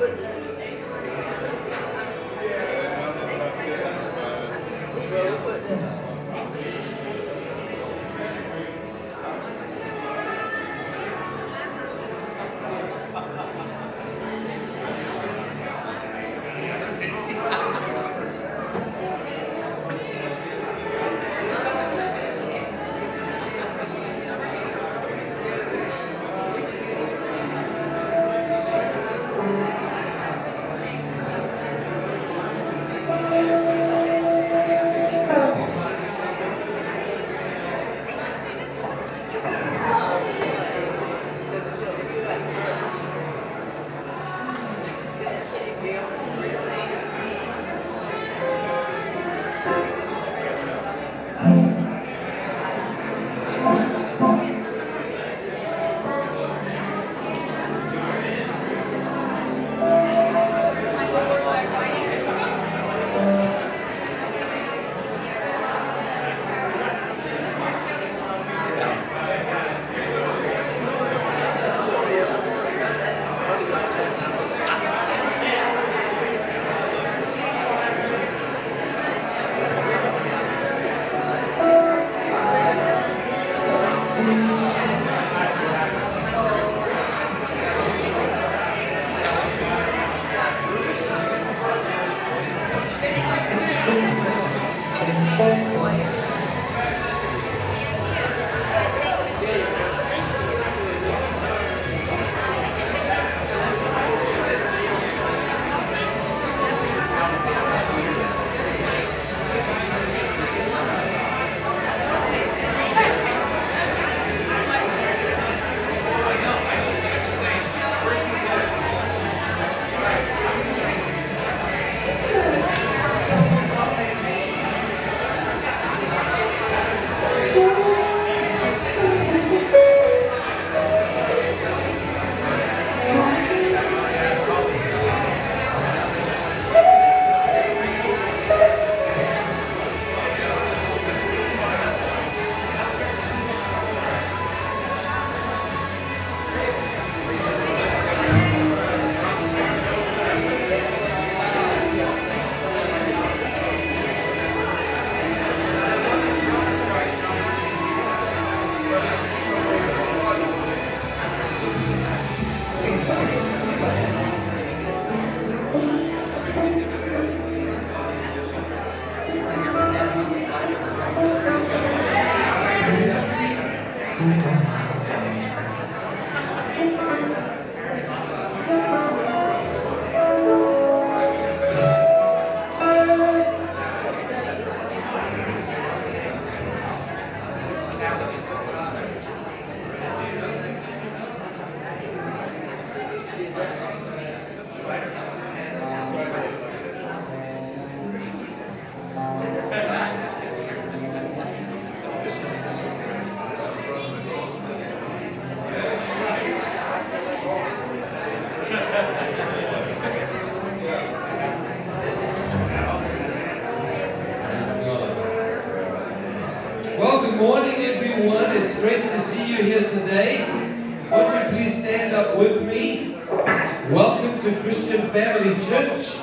Well, good morning, everyone. It's great to see you here today. Won't you please stand up with me? Welcome to Christian Family Church.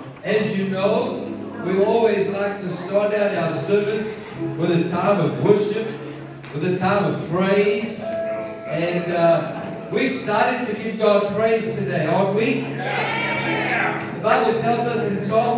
As you know, we always like to start out our service with a time of worship, with a time of praise. And we're excited to give God praise today, aren't we? Yeah. The Bible tells us in Psalm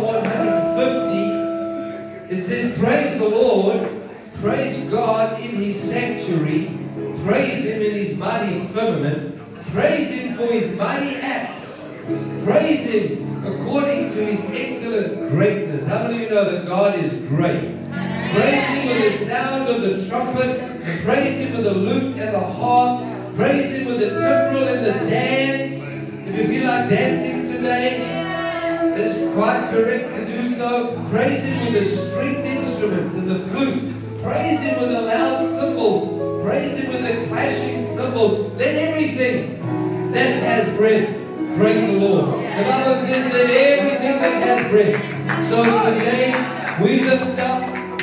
150, it says, praise the Lord, praise God in His sanctuary, praise Him in His mighty firmament, praise Him for His mighty acts, praise Him according to His excellent greatness. How many of you know that God is great? Praise Him with the sound of the trumpet, and praise Him with the lute and the harp, praise Him with the timbrel and the dance. If you feel like dancing today, it's quite correct to do so. Praise Him with the stringed instruments and the flute. Praise Him with the loud cymbals. Praise Him with the clashing cymbals. Let everything that has breath praise the Lord. The Bible says, let everything that has breath. So today we lift up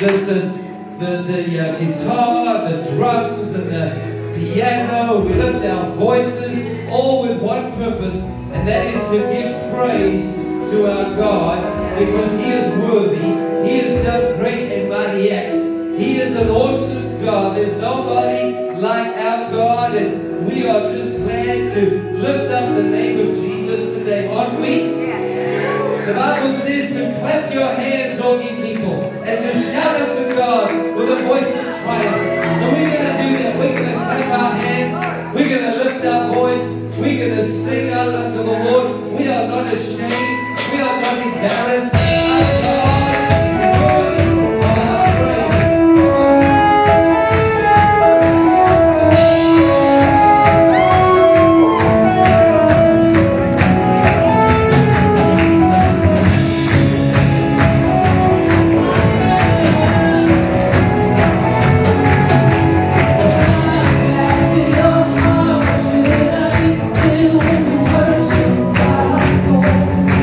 the guitar, the drums, and the piano. We lift our voices, all with one purpose, and that is to give praise to our God, because He is worthy. He has done great and mighty acts. He is an awesome God. There's nobody like our God, and we are just glad to lift up the name of Jesus today, aren't we? The Bible says to clap your hands, all ye people, and to shout unto God with a voice of triumph. So we're going to do that. We're going to clap our hands. We're going to lift our voice. We're going to sing out unto the Lord. We are not ashamed. We are not embarrassed. Our God is worthy of our praise. Still when the worship starts.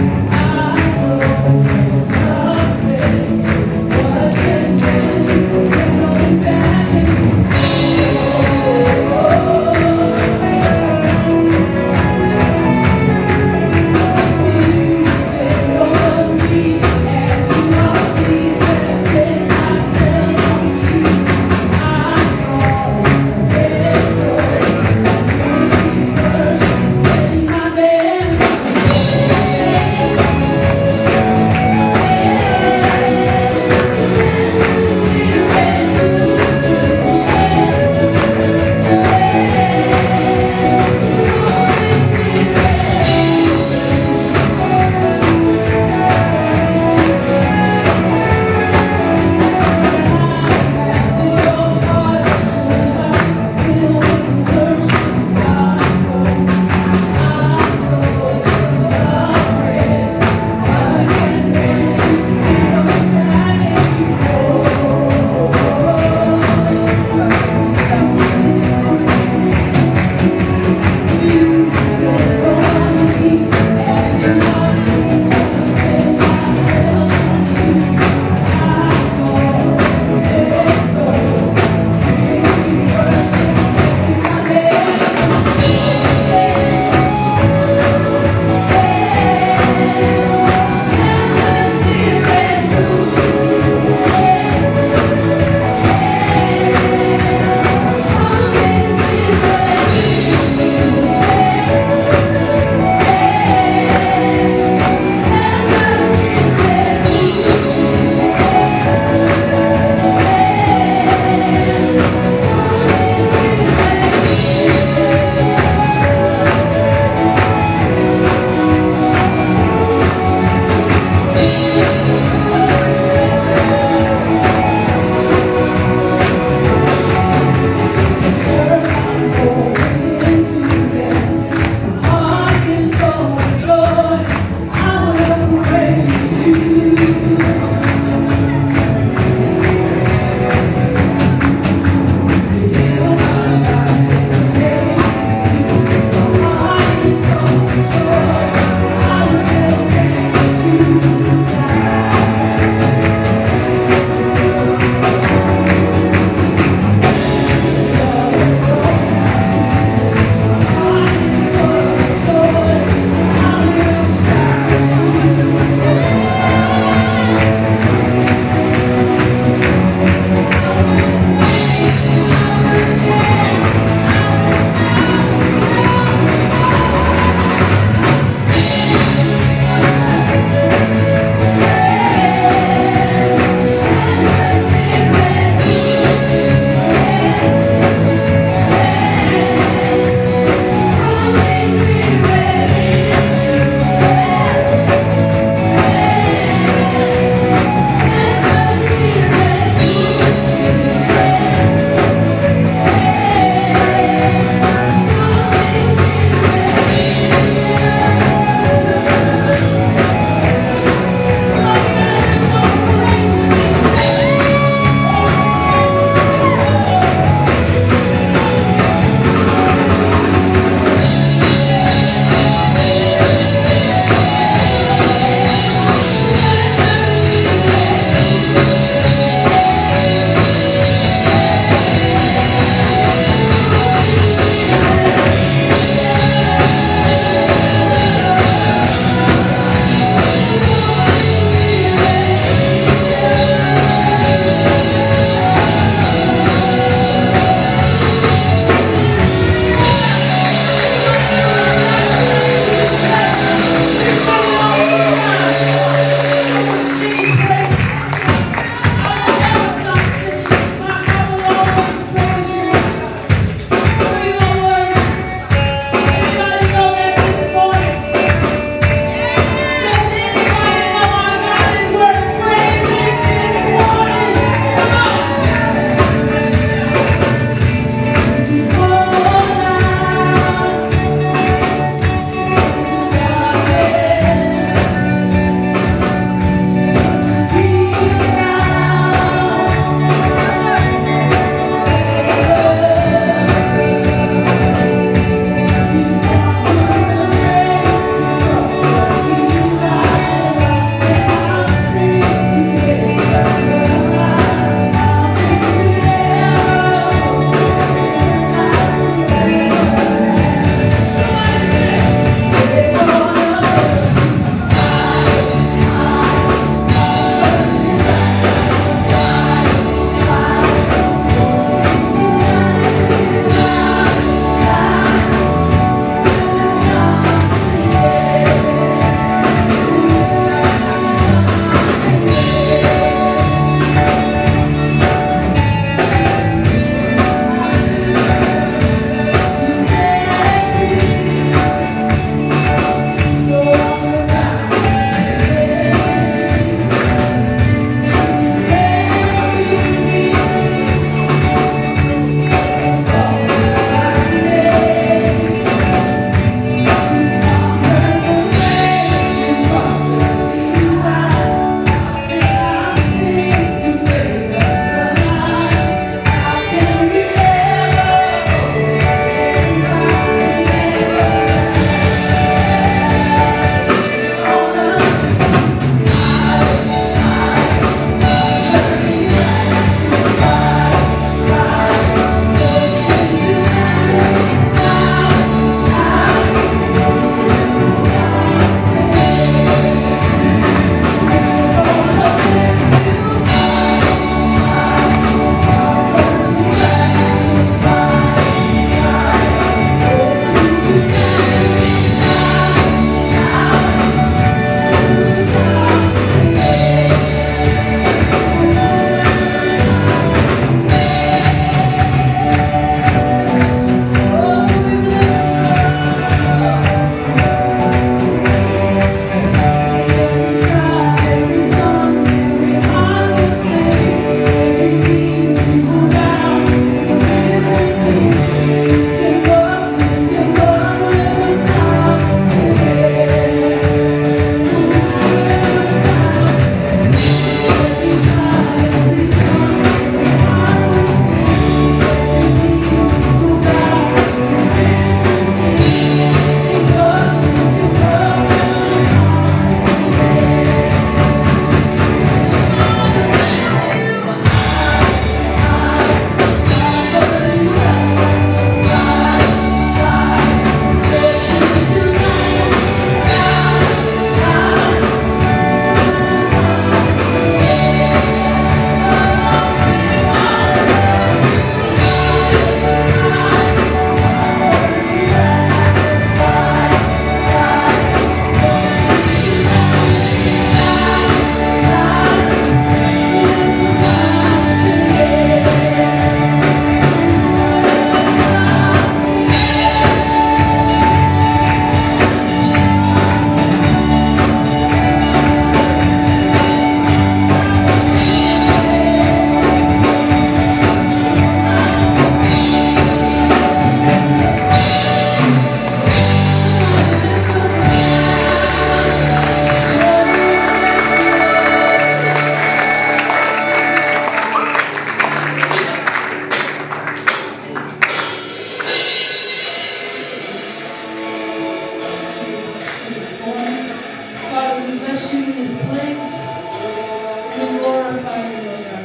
God, we bless you in this place. We glorify you, Lord God.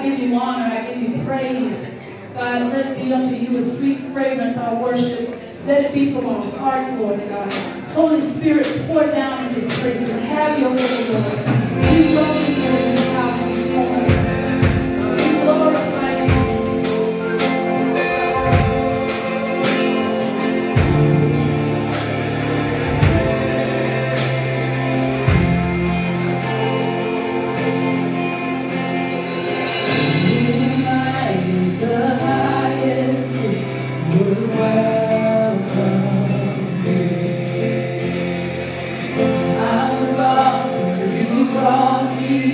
I give you honor. I give you praise. God, let it be unto you a sweet fragrance, our worship. Let it be from our hearts, Lord God. Holy Spirit, pour down in this place and have your way, Lord. We welcome you in this house this morning. We glorify you. I was lost, but you brought me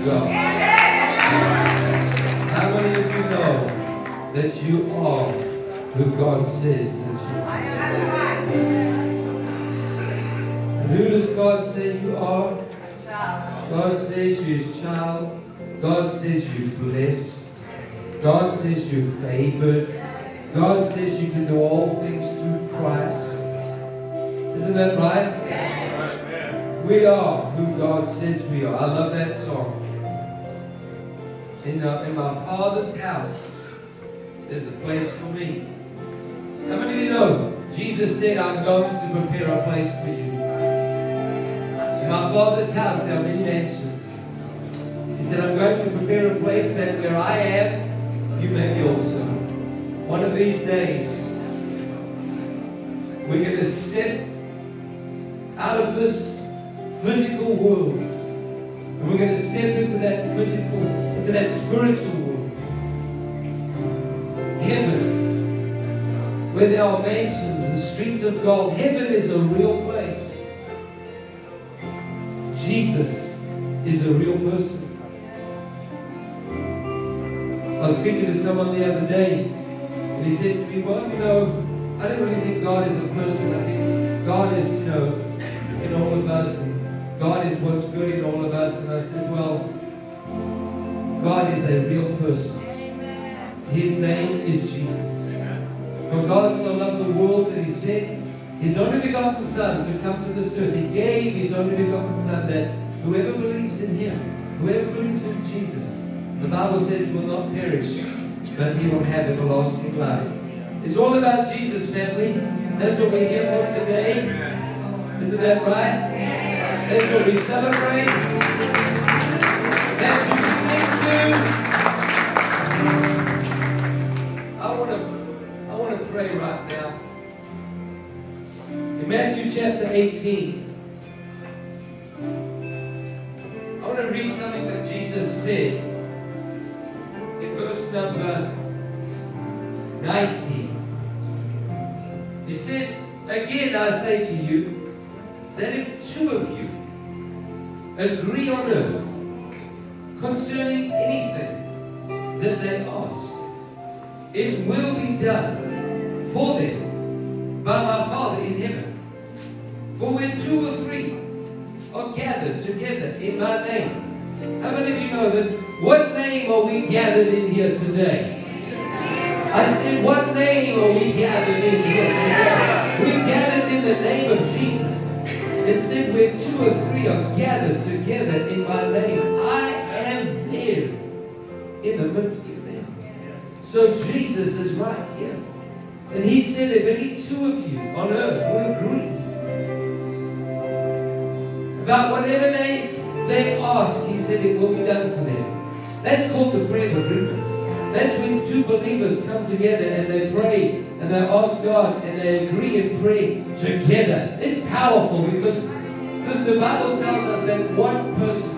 God? How many of you know that you are who God says that you are? And who does God say you are? God says you're His child. God says you're blessed. God says you're favored. God says you can do all things through Christ. Isn't that right? We are who God says we are. I love that song. In my Father's house, there's a place for me. How many of you know Jesus said, I'm going to prepare a place for you? In my Father's house, there are many mansions. He said, I'm going to prepare a place that where I am, you may be also. One of these days, we're going to step out of this physical world. And we're going to step into that spiritual world. Heaven, where there are mansions and streets of gold. Heaven is a real place. Jesus is a real person. I was speaking to someone the other day, and he said to me, well, I don't really think God is a person. I think God is, in all of us. And God is what's good in all of us. And I said, well, God is a real person. His name is Jesus. For God so loved the world that He sent His only begotten Son to come to this earth. He gave His only begotten Son that whoever believes in Him, whoever believes in Jesus, the Bible says will not perish, but he will have everlasting life. It's all about Jesus, family. That's what we're here for today. Isn't that right? That's what we celebrate. That's what we sing to. I want to pray right now. In Matthew chapter 18, I want to read something that Jesus said in verse number 19. He said, again I say to you, that if two of you agree on earth concerning anything that they ask, it will be done for them by my Father in heaven. For when two or three are gathered together in my name. How many of you know that? What name are we gathered in here today? I said, what name are we gathered in here today? We're gathered in the name of Jesus. It said, where two or three are gathered together in my name, I am there in the midst of them. So Jesus is right here. And He said, if any two of you on earth will agree about whatever they ask, He said it will be done for them. That's called the prayer of agreement. That's when two believers come together and they pray and they ask God and they agree and pray together. It's powerful because the Bible tells us that one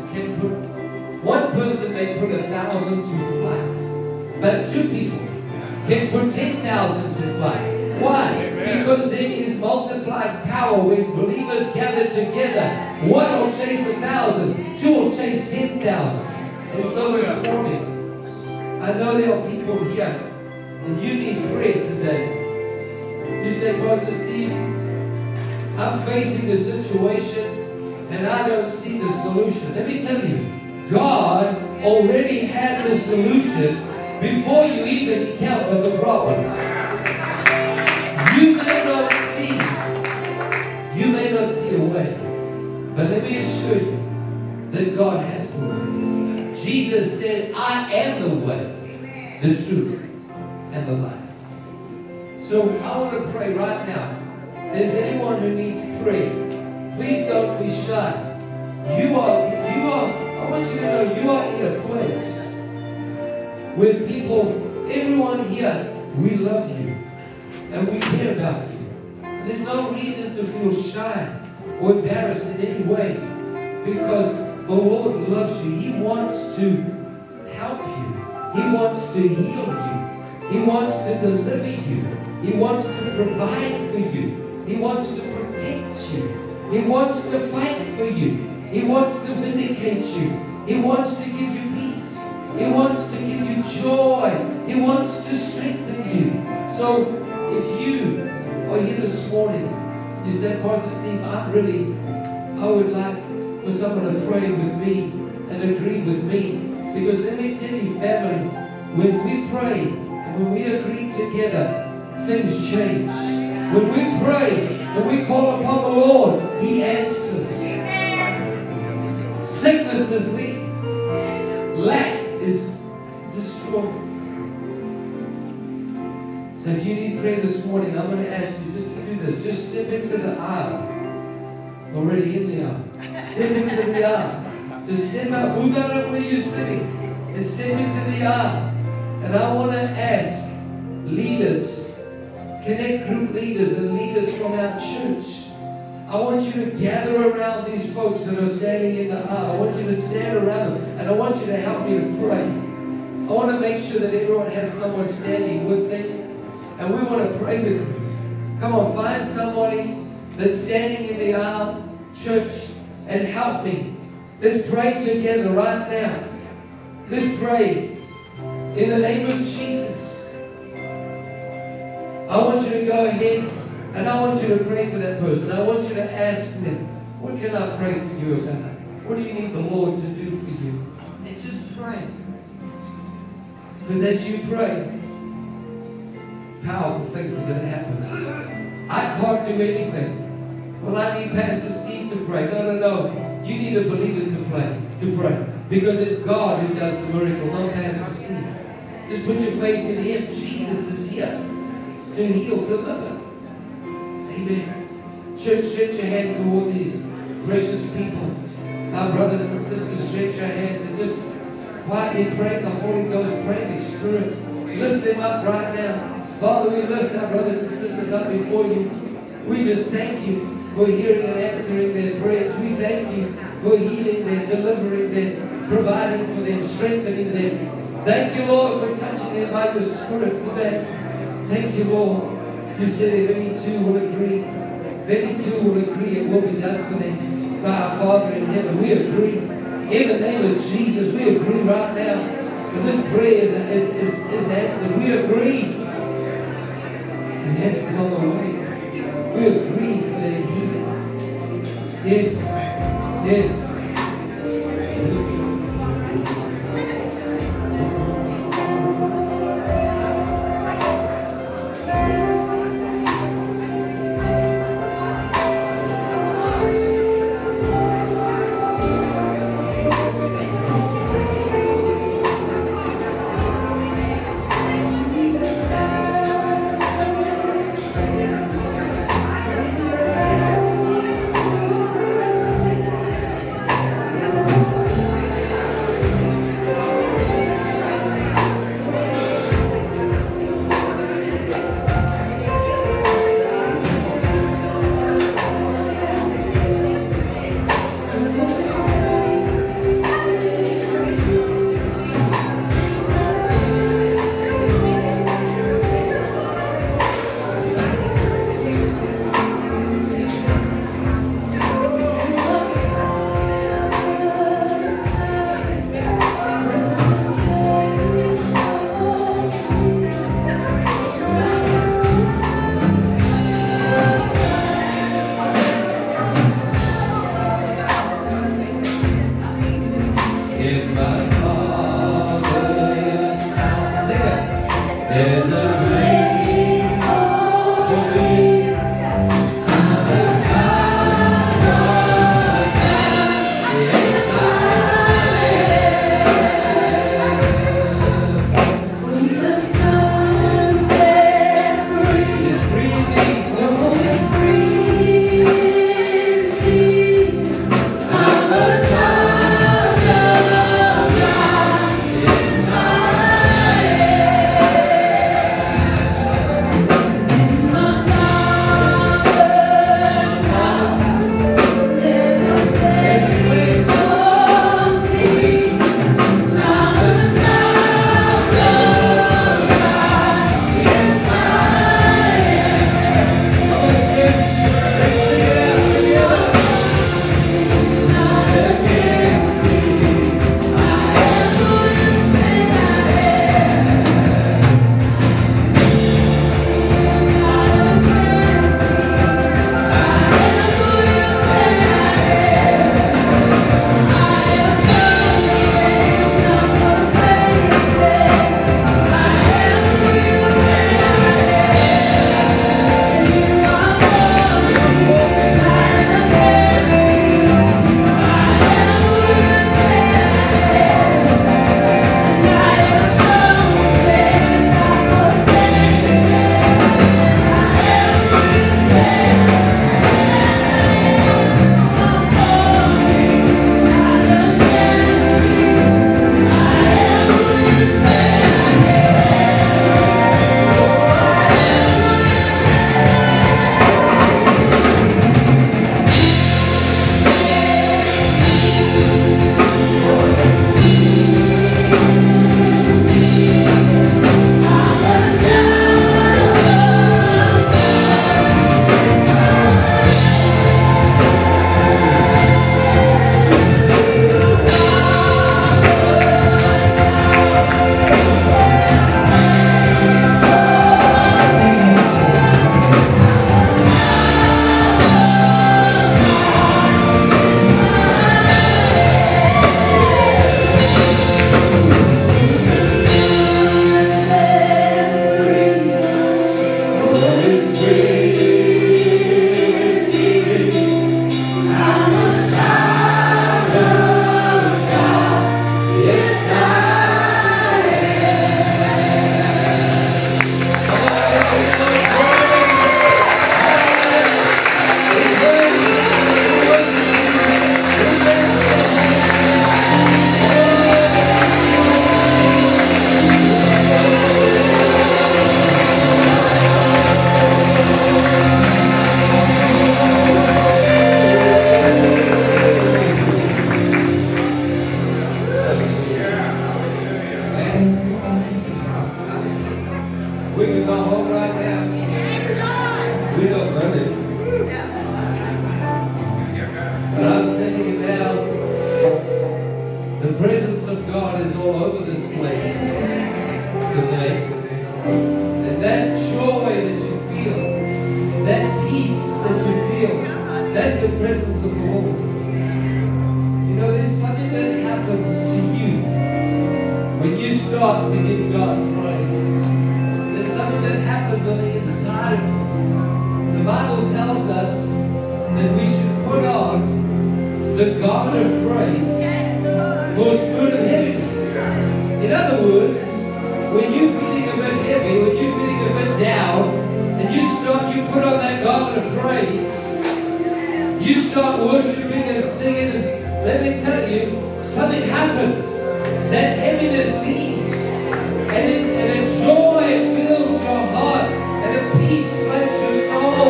person may put 1,000 to flight, but two people can put 10,000 to flight. Why? Amen. Because there is multiplied power when believers gather together. One will chase 1,000, two will chase 10,000. And so this morning, I know there are people here and you need prayer today. You say, Pastor Steve, I'm facing a situation and I don't see the solution. Let me tell you, God already had the solution before you even encounter the problem. You may not see a way, but let me assure you that God has the way. Jesus said, I am the way, the truth, and the life. So I want to pray right now. If there's anyone who needs prayer, please don't be shy. I want you to know you are in a place where people, everyone here, we love you and we care about you. And there's no reason to feel shy or embarrassed in any way because the Lord loves you. He wants to help you. He wants to heal you. He wants to deliver you. He wants to provide for you. He wants to protect you. He wants to fight for you. He wants to vindicate you. He wants to give you peace. He wants to give you joy. He wants to strengthen you. So if you are here this morning, you said, Pastor Steve, I would like for someone to pray with me and agree with me. Because let me tell you, family, when we pray and when we agree together, things change. When we pray and we call upon the Lord, He answers. Sicknesses leave. Lack is destroyed. So if you need prayer this morning, I'm going to ask you just to do this. Just step into the aisle. Already in the aisle. Step into the aisle. Just step out. Move out of where you're sitting and step into the aisle. And I want to ask leaders, connect group leaders and leaders from our church. I want you to gather around these folks that are standing in the aisle. I want you to stand around them and I want you to help me to pray. I want to make sure that everyone has someone standing with them. And we want to pray with you. Come on, find somebody that's standing in the aisle, church, and help me. Let's pray together right now. Let's pray in the name of Jesus. I want you to go ahead and I want you to pray for that person. I want you to ask them, what can I pray for you about? What do you need the Lord to do for you? And just pray. Because as you pray, powerful things are going to happen. I can't do anything. Well, I need Pastor Steve to pray. No. You need a believer to pray. Because it's God who does the miracle, not Pastor Steve. Just put your faith in Him. Jesus is here to heal, deliver. Amen. Church, stretch your hands toward these precious people. Our brothers and sisters, stretch your hands and just quietly pray the Holy Ghost, pray the Spirit. Lift them up right now. Father, we lift our brothers and sisters up before you. We just thank you for hearing and answering their prayers. We thank you for healing them, delivering them, providing for them, strengthening them. Thank you, Lord, for touching them by the Spirit today. Thank you, Lord. You said if any two will agree, it will be done for them by our Father in heaven. We agree. In the name of Jesus, we agree right now. For this prayer is answered. We agree. And answers on the way. We agree for their healing. Yes. We can go home right now. We're not running. But I'm telling you now, the presence of God is all over this place today. And that joy that you feel, that peace that you feel, that's the presence of the Lord. You know, there's something that happens to you when you start to give God praise. There's something that happens on the inside of you. The Bible tells us that we should put on the garment of praise for a spirit of heaviness. In other words, when you're feeling a bit heavy, when you're feeling a bit down, and you put on that garment of praise, you start worshiping and singing, and let me tell you, something happens. That heaviness leaves, and a joy fills your heart, and a peace floods your soul.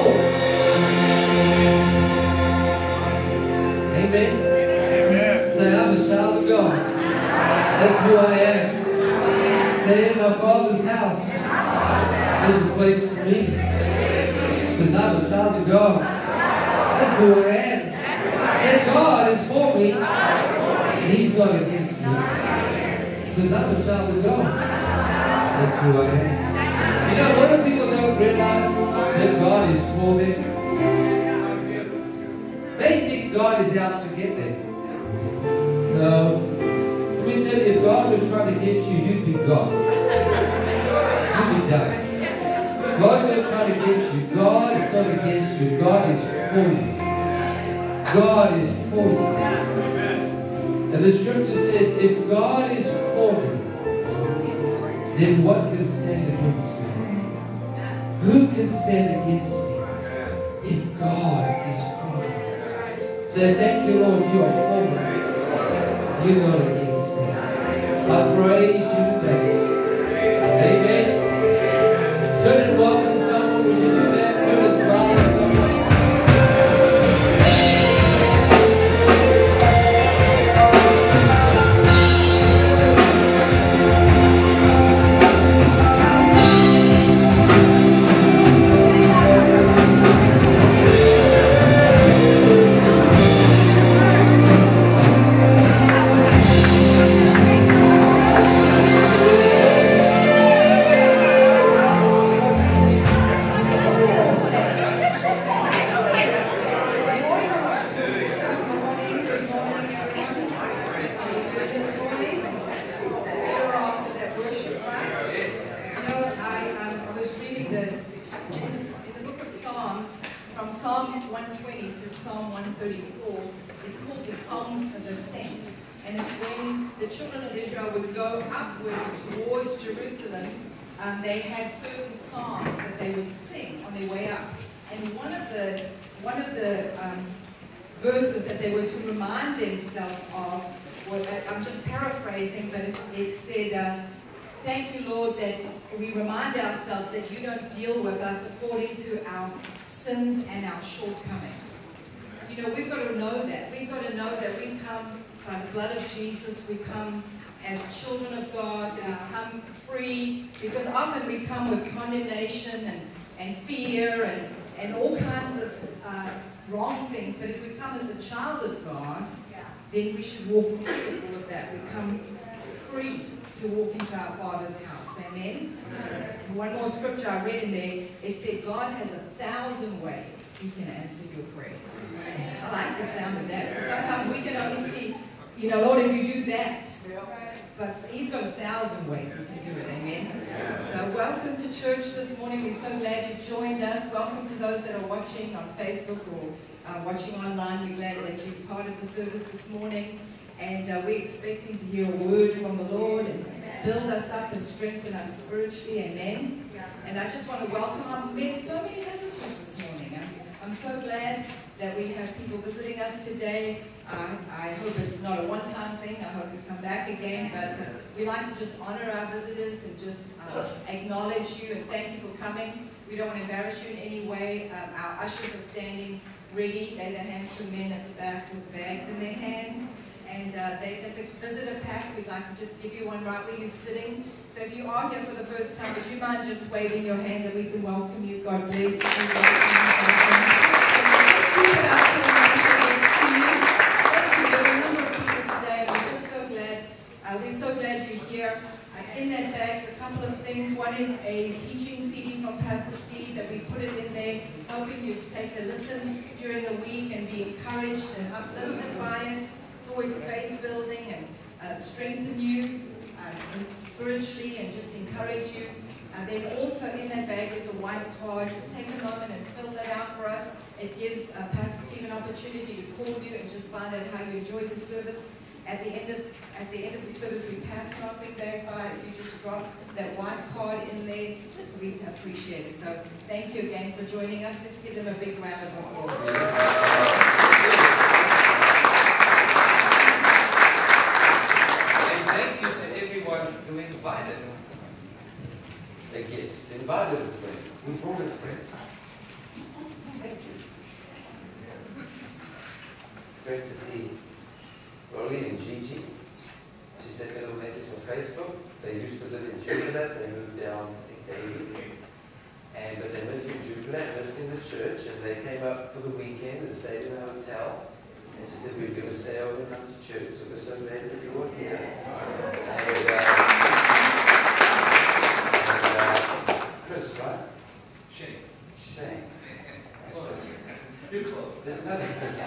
Amen. Say, I'm a child of God. That's who I am. Say, in my Father's house, there's a place for me. Because I'm a child of God. That's who I am. Say, God is for me. And He's not against me. Because I'm a child of God. That's who I am. You know, a lot of people don't realize that God is for them. They think God is out to get them. No. Let me tell you, if God was trying to get you, you'd be gone. You'd be done. God's not trying to get you. God is not against you. God is for you. God is for you. And the scripture says, if God is for me, then what can stand against me? Who can stand against me if God is for me? Say, thank you, Lord, you are for me. You're not against me. I praise you today. Amen. Turn and welcome someone. Would you do that? Turn and smile at someone. They had certain songs that they would sing on their way up, and one of the verses that they were to remind themselves of, I'm just paraphrasing, but it said, "Thank you, Lord, that we remind ourselves that you don't deal with us according to our sins and our shortcomings." You know, we've got to know that. We've got to know that we come by the blood of Jesus. We come as children of God, we come free, because often we come with condemnation and fear and all kinds of wrong things. But if we come as a child of God, then we should walk through all of that. We come free to walk into our Father's house. Amen? And one more scripture I read in there, it said, God has 1,000 ways He can answer your prayer. I like the sound of that. Sometimes we can only see, you know, Lord, if you do that. But He's got 1,000 ways He can do it, amen? So welcome to church this morning. We're so glad you joined us. Welcome to those that are watching on Facebook or watching online. We're glad that you're part of the service this morning. And we're expecting to hear a word from the Lord and build us up and strengthen us spiritually, amen? And I just want to welcome, I've met so many visitors this morning. I'm so glad that we have people visiting us today. I hope it's not a one-time thing. I hope you come back again. But we like to just honor our visitors and just acknowledge you and thank you for coming. We don't want to embarrass you in any way. Our ushers are standing ready. They're the handsome men at the back with bags in their hands. And that's a visitor pack. We'd like to just give you one right where you're sitting. So if you are here for the first time, would you mind just waving your hand that we can welcome you? God bless you. Thank you very much. There are a number of people today. We're so glad you're here. In that bag is a couple of things. One is a teaching CD from Pastor Steve that we put it in there, helping you take a listen during the week and be encouraged and uplifted by it. It's always faith building and strengthen you spiritually and just encourage you. Then also in that bag is a white card. Just take a moment and fill that out for us. It gives Pastor Steve an opportunity to call you and just find out how you enjoyed the service. At the end of the service, we pass an offering bag by. If you just drop that white card in there, we appreciate it. So thank you again for joining us. Let's give them a big round of applause. And thank you to everyone who invited a guest, invited a friend, who brought a friend. Thank you. Great to see Rolly and Gigi. She sent a little message on Facebook. They used to live in Jupiter. They moved down, I think, but they're missing Jupiter, missing the church, and they came up for the weekend and stayed in a hotel. And she said, we're going to stay over and come to church, so we're so glad that you're here. And Chris, right? Shane. You're close. There's another Chris.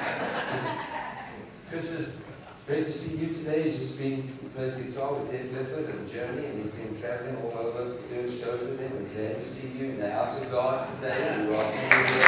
Chris is great to see you today. He's just been, he plays guitar with Dave Lippert in Germany, and he's been traveling all over doing shows with him. We're glad to see you in the house of God today. We welcome you here.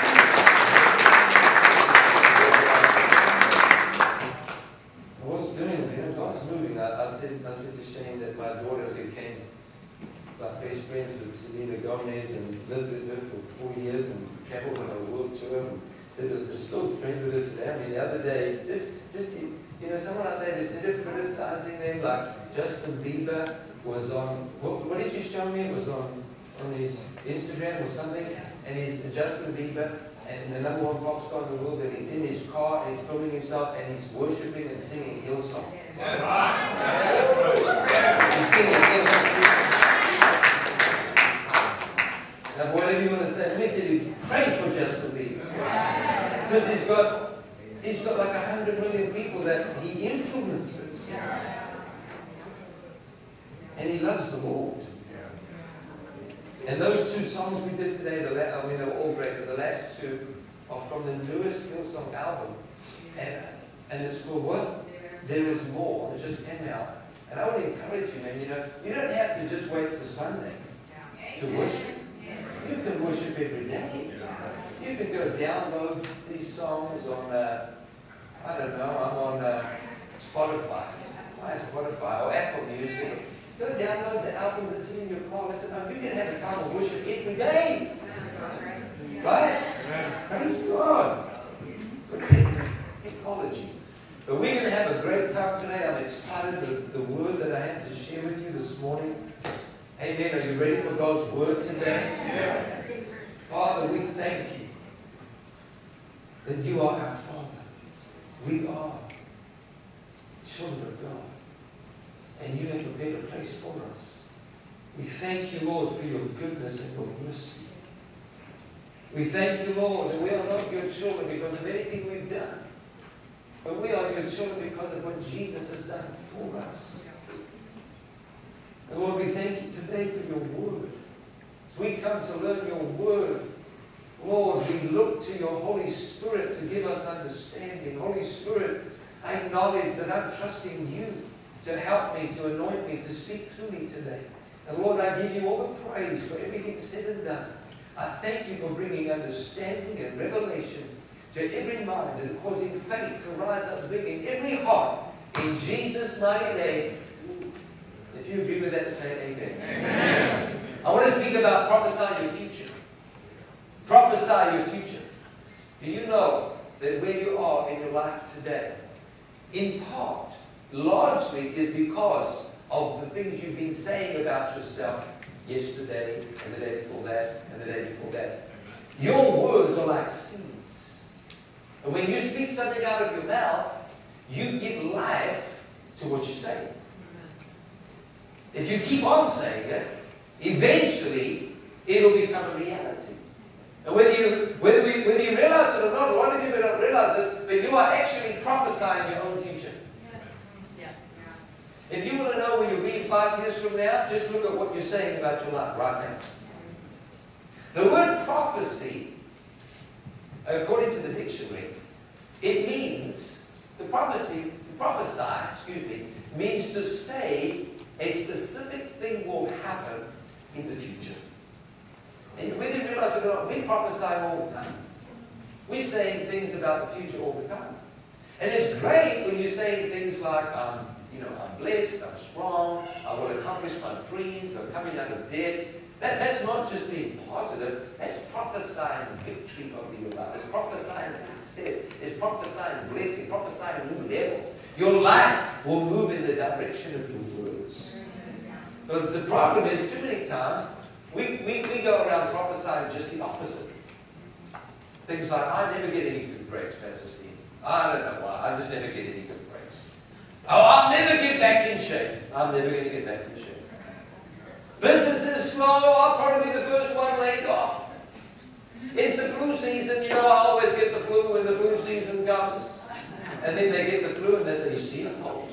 I was doing it, God's moving. I said to Shane that my daughter became like best friends with Selena Gomez and lived with her for 4 years and traveled on a world tour. It was still friends with her today. I mean, the other day, someone out there, instead of criticizing them, like Justin Bieber was on, what did you show me? It was on his Instagram or something, and he's Justin Bieber, and the number one pop star in the world, and he's in his car, and he's filming himself, and he's worshiping and singing Hillsong. He's singing Hillsong. Now, whatever you want to say, let me tell you, pray for Justin Bieber. Because he's got like 100 million people that he influences. And he loves the Lord. And those two songs we did today, they were all great, but the last two are from the newest Hillsong album. And it's called what? There Is More. It just came out. And I want to encourage you, man, you don't have to just wait till Sunday to worship. You can worship every day. You can go download these songs on, I'm on Spotify. Or Apple Music. Go download the album, listen in your car, listen. You can have a time of worship every day. Right? Praise God. For technology. But we're going to have a great time today. I'm excited. The word that I have to share with you this morning. Amen. Are you ready for God's word today? Yes. Father, we thank you that you are our Father. We are children of God. And you have prepared a place for us. We thank you, Lord, for your goodness and your mercy. We thank you, Lord, that we are not your children because of anything we've done. But we are your children because of what Jesus has done for us. And Lord, we thank you today for your word. As we come to learn your word, Lord, we look to your Holy Spirit to give us understanding. Holy Spirit, I acknowledge that I'm trusting you to help me, to anoint me, to speak through me today. And Lord, I give you all the praise for everything said and done. I thank you for bringing understanding and revelation to every mind and causing faith to rise up big in every heart. In Jesus' mighty name. If you agree with that, say amen. Amen. I want to speak about prophesy your future. Prophesy your future. Do you know that where you are in your life today, in part, largely is because of the things you've been saying about yourself yesterday and the day before that and the day before that. Your words are like seeds. And when you speak something out of your mouth, you give life to what you say. If you keep on saying it, eventually it'll become a reality. And whether you realize it or not, a lot of people don't realize this, but you are actually prophesying your own future. If you want to know where you'll be 5 years from now, just look at what you're saying about your life right now. The word prophecy, according to the dictionary, it means, prophesy, means to say a specific thing will happen in the future. And whether you realize it or not, we prophesy all the time. We're saying things about the future all the time. And it's great when you're saying things like, I'm blessed, I'm strong, I will accomplish my dreams, I'm coming out of debt. That's not just being positive, that's prophesying victory over your life. It's prophesying success. It's prophesying blessing, prophesying new levels. Your life will move in the direction of your words. But the problem is, too many times, we go around prophesying just the opposite. Things like, I never get any good breaks, Pastor Steve. I don't know why, I just never get any good breaks. Oh, I'll never get back in shape. I'm never going to get back in shape. Business is slow, I'll probably be the first one laid off. It's the flu season, I always get the flu when the flu season comes. And then they get the flu and they say, you see, I'm old.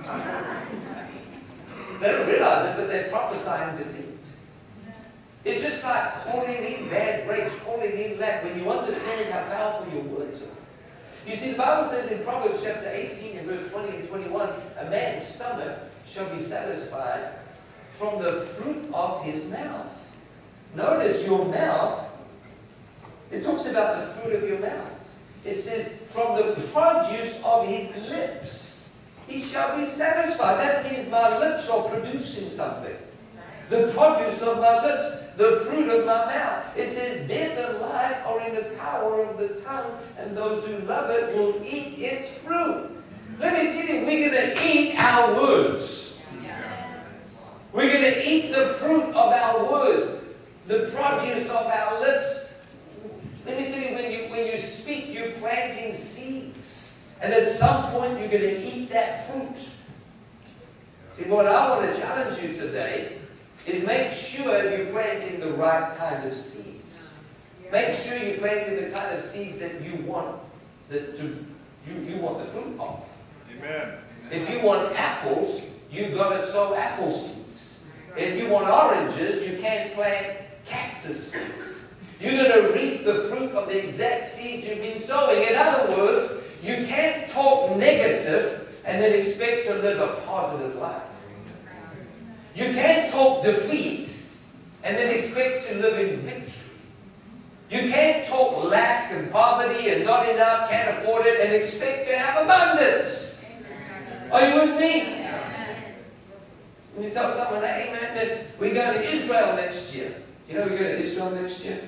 They don't realize it, but they're prophesying defeat. It's just like calling in bad breaks, calling in lack, when you understand how powerful your words are. You see, the Bible says in Proverbs chapter 18 and verse 20 and 21, a man's stomach shall be satisfied from the fruit of his mouth. Notice your mouth, it talks about the fruit of your mouth. It says, from the produce of his lips, he shall be satisfied. That means my lips are producing something. The produce of my lips, the fruit of my mouth. It says, death and life are in the power of the tongue, and those who love it will eat its fruit. Let me tell you, we're going to eat our words. We're going to eat the fruit of our words, the produce of our lips. Let me tell you, when you speak, you're planting seeds. And at some point, you're going to eat that fruit. See, what I want to challenge you today is make sure you're planting the right kind of seeds. Make sure you're planting the kind of seeds that you want you want the fruit of. Amen. If you want apples, you've got to sow apple seeds. If you want oranges, you can't plant cactus seeds. You're going to reap the fruit of the exact seeds you've been sowing. In other words, you can't talk negative and then expect to live a positive life. You can't talk defeat and then expect to live in victory. You can't talk lack and poverty and not enough, can't afford it, and expect to have abundance. Are you with me? When you tell someone, hey man, that we're going to Israel next year. You know we're going to Israel next year?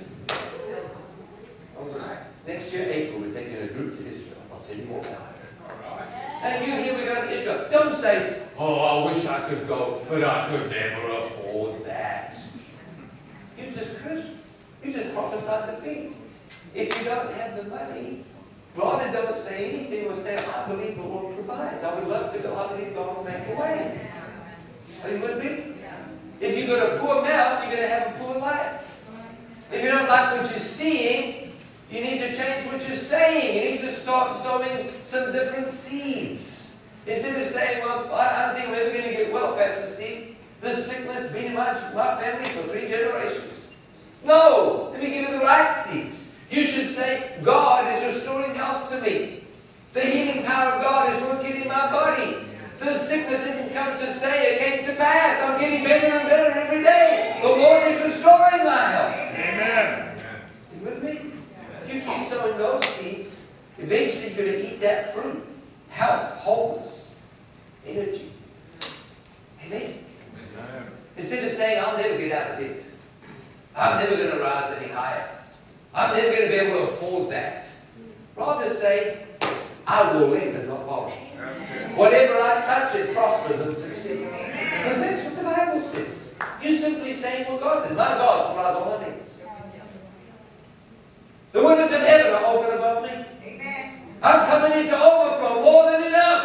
Next year, April, we're taking a group to Israel. I'll tell you more about it. And you hear we're going to Israel. Don't say, oh, I wish I could go, but I could never afford that. You just cursed. You just prophesied defeat. If you don't have the money, rather don't say anything or say, I believe the Lord provides. I would love to go. I believe God will make a way. Are you with me? If you've got a poor mouth, you're going to have a poor life. If you don't like what you're seeing, you need to change what you're saying. You need to start sowing some different seeds. Instead of saying, well, I don't think we're ever going to get well, Pastor Steve. This sickness been in my family for 3 generations. No! Let me give you the right seeds. You should say, God is restoring health to me. The healing power of God is working in my body. This sickness didn't come to stay, it came to pass. I'm getting better and better every day. The Lord is restoring my health. Amen. You with me? If you keep sowing those seeds, eventually you're going to eat that fruit. Health, wholeness, energy. Amen. Instead of saying, I'll never get out of debt. I'm never going to rise any higher. I'm never going to be able to afford that. Rather say, I will lend and not borrow. Whatever I touch, it prospers and succeeds. Because that's what the Bible says. You're simply saying what God says. My God supplies all my needs. The windows of heaven are open above me. I'm coming into overflow more than enough.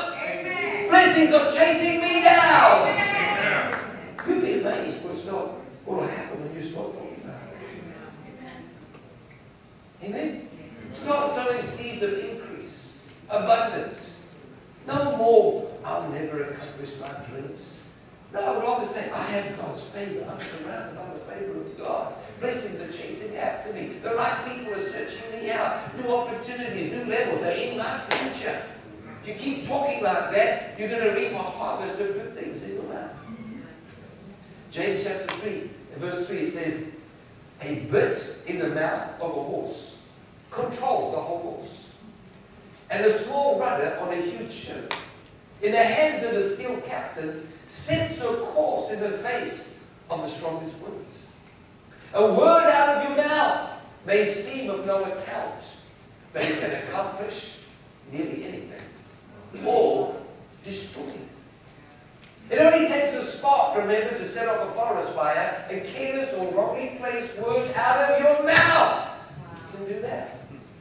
more, I'll never accomplish my dreams. No, I would rather say, I have God's favor. I'm surrounded by the favor of God. Blessings are chasing after me. The right people are searching me out. New opportunities, new levels. They're in my future. If you keep talking like that, you're going to reap a harvest of good things in your life. James chapter 3, verse 3, it says, a bit in the mouth of a horse controls the whole horse, and a small rudder on a huge ship, in the hands of a skilled captain, sets a course in the face of the strongest winds. A word out of your mouth may seem of no account, but it can accomplish nearly anything, or destroy it. It only takes a spark, remember, to set off a forest fire, and careless or wrongly placed words out of your mouth can do that.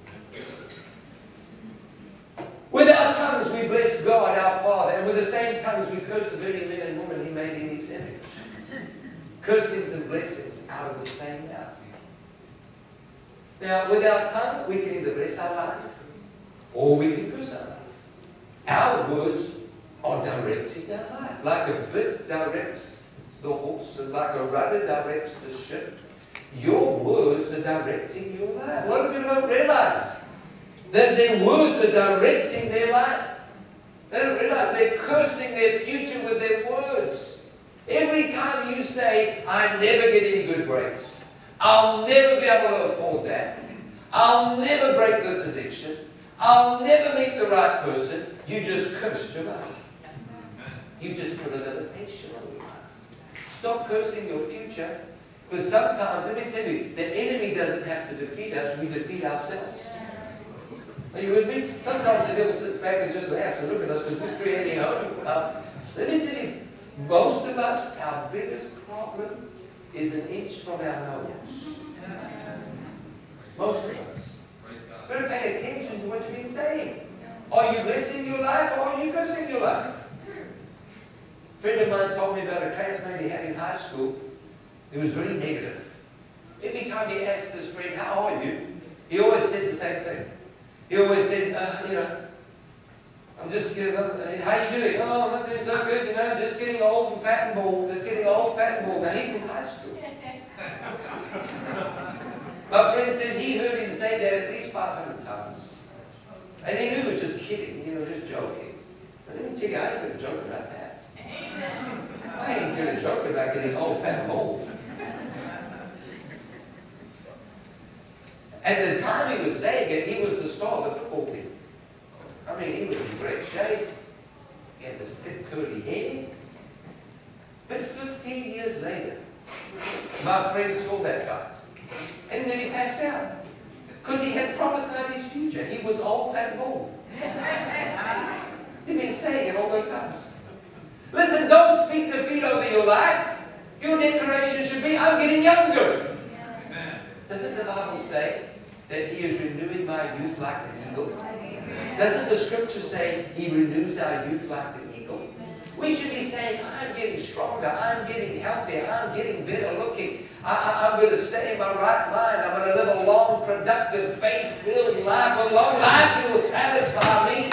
With our tongues we bless God our Father, and with the same tongues we curse the very men and women He made in His image. Cursings and blessings out of the same mouth. Now, with our tongue we can either bless our life, or we can curse our life. Our words are directing our life. Like a bit directs the horse, and like a rudder directs the ship, your words are directing your life. A lot of people don't realize that their words are directing their life. They don't realize they're cursing their future with their words. Every time you say, I never get any good breaks, I'll never be able to afford that, I'll never break this addiction, I'll never meet the right person, you just cursed your life. You just put a limitation on your life. Stop cursing your future, because sometimes, let me tell you, the enemy doesn't have to defeat us, we defeat ourselves. Are you with me? Sometimes the devil sits back and just laughs and looks at us because we're creating our own. Let me tell you, most of us, our biggest problem is an inch from our nose. Most of us. Better pay attention to what you've been saying. Are you blessing your life or are you cursing your life? A friend of mine told me about a classmate he had in high school. He was very negative. Every time he asked his friend, how are you? He always said the same thing. He always said, I'm just getting, how you doing? Oh, I'm not doing so good, just getting old and fat and bald. Just getting old, fat and bald. Now, he's in high school. My friend said he heard him say that at least 500 times. And he knew he was just kidding, just joking. But let me tell you, I ain't going to joke about that. I ain't going to joke about getting old, fat and bald. And the time he was saying it, he was the star of the football team. I mean, he was in great shape. He had this thick, curly hair. But 15 years later, my friend saw that guy. And then he passed out. Because he had prophesied his future. He was old, fat, and bald. He'd been saying it all those times. Listen, don't speak defeat over your life. Your declaration should be, I'm getting younger. Doesn't the Bible say that He is renewing my youth like the eagle? Doesn't the scripture say He renews our youth like the eagle? We should be saying, I'm getting stronger, I'm getting healthier, I'm getting better looking. I'm going to stay in my right mind. I'm going to live a long, productive, faith-filled life. A long life that will satisfy me.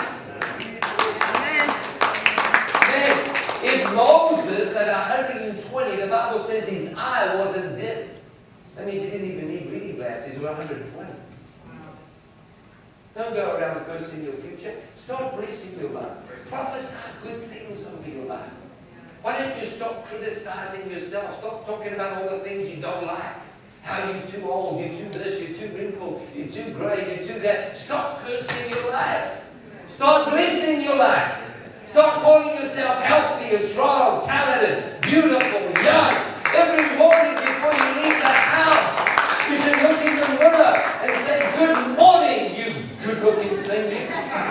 Man, if Moses at 120, the Bible says his eye wasn't dim. That means he didn't even need reading glasses. He was 120. Don't go around cursing your future. Start blessing your life. Prophesy good things over your life. Why don't you stop criticizing yourself? Stop talking about all the things you don't like. How you're too old, you're too this, you're too wrinkled, you're too grey, you're too that. Stop cursing your life. Start blessing your life. Start calling yourself healthy and strong, talented, beautiful, young. Every morning before you leave the house, you should look in the mirror and say, good morning, you good-looking thing.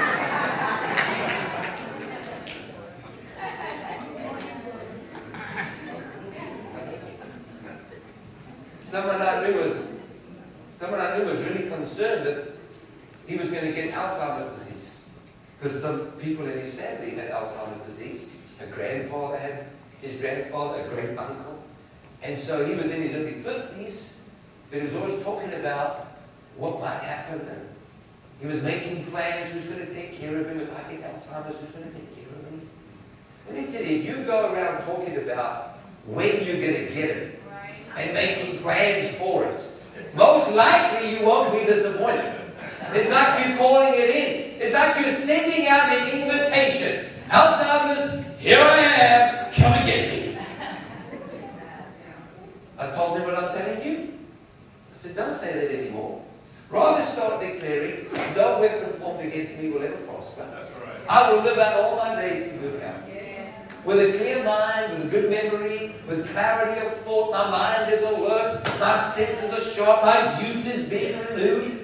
Someone I knew was really concerned that he was going to get Alzheimer's disease. Because some people in his family had Alzheimer's disease. A grandfather had his grandfather, a great uncle. And so he was in his early 50s, but he was always talking about what might happen. And he was making plans, who's going to take care of him. If I get Alzheimer's, who's going to take care of him? Let me tell you, if you go around talking about when you're going to get it and making plans for it, most likely you won't be disappointed. It's like you calling it in. It's like you're sending out an invitation. Alzheimer's, here I am, come and get me. I told them what I'm telling you. I said, don't say that anymore. Rather start declaring, no weapon formed against me will ever prosper. That's right. I will live out all my days in good health. With a clear mind, with a good memory, with clarity of thought, my mind is alert, my senses are sharp, my youth is being renewed.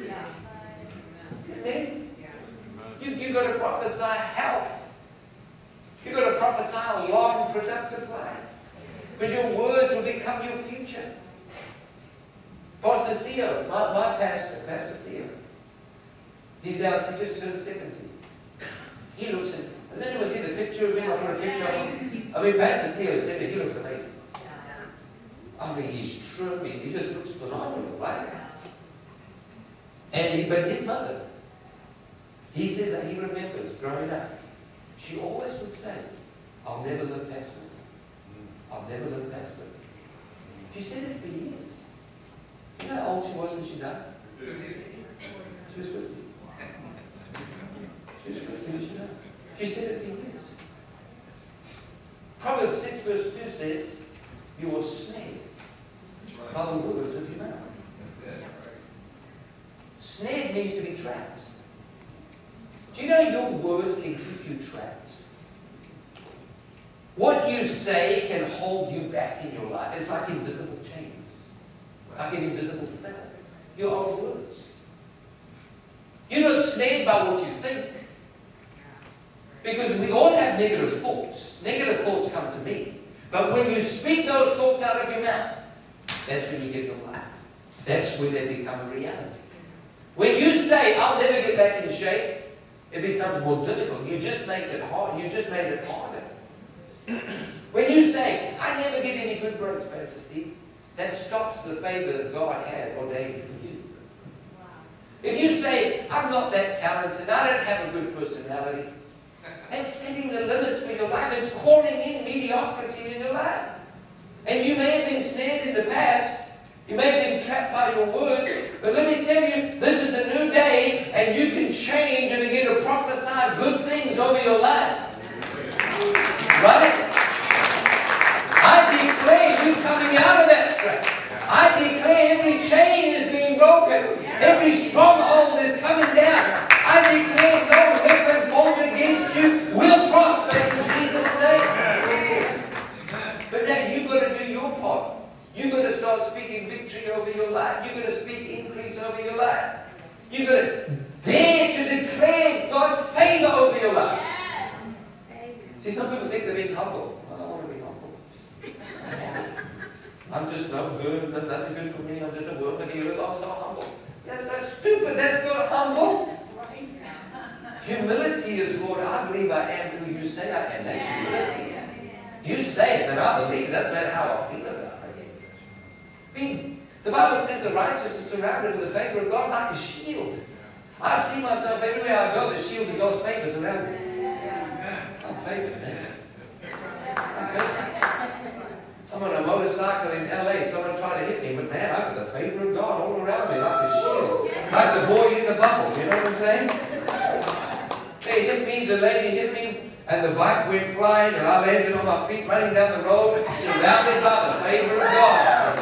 Amen? You've got to prophesy health. You've got to prophesy a long, productive life. Because your words will become your future. Pastor Theo, my pastor, Pastor Theo, he's now, he just turned 70. He looks at, and then you see the picture of him, I put a picture of him. I mean, Pastor Theo is 70, he looks amazing. I mean, he's trim, he just looks phenomenal, right? But his mother, he says that he remembers growing up, she always would say, I'll never live past 50. I'll never live past 50. She said it for years. You know how old she was when she died? She was 50. She was 50 when she died. She said it for years. Proverbs 6 verse 2 says, you are snared by the words of your mouth. Snared means to be trapped. Do you know your words can keep you trapped? What you say can hold you back in your life. It's like invisible chains. Like an invisible cell. Your own words. You're not snared by what you think. Because we all have negative thoughts. Negative thoughts come to me. But when you speak those thoughts out of your mouth, that's when you get them life. That's when they become a reality. When you say, I'll never get back in shape, it becomes more difficult. You just make it hard. You just made it harder. When you say, I never get any good grades, Pastor Steve, that stops the favor that God had ordained for you. Wow. If you say, I'm not that talented, I don't have a good personality, that's setting the limits for your life. It's calling in mediocrity in your life. And you may have been snared in the past. You may have been trapped by your words. But let me tell you, this is a new day, and you can change and begin to prophesy good things over your life. Right? I declare you coming out of that trap. I declare every chain is being broken. Every stronghold is coming down. I declare no weapon formed against you will prosper in Jesus' name. But now you've got to do your part. You've got to start speaking victory over your life. You've got to speak increase over your life. You've got to dare to declare God's favor over your life. See, some people think they're being humble. I don't want to be humble. I'm just no good, nothing good for me. I'm just a worker here. I'm so humble. That's stupid. That's not humble. Humility is, Lord, I believe I am who you say I am. That's humility. You say it, and I believe it. Doesn't matter how I feel about it. I mean, the Bible says the righteous is surrounded with the favor of God like a shield. I see myself everywhere I go, the shield of God's favor is around me. I'm favored, man. I'm favored. I'm on a motorcycle in LA, someone tried to hit me, but man, I've got the favor of God all around me like a shield. Like the boy in the bubble, you know what I'm saying? They hit me, the lady hit me, and the bike went flying, and I landed on my feet running down the road, surrounded by the favor of God.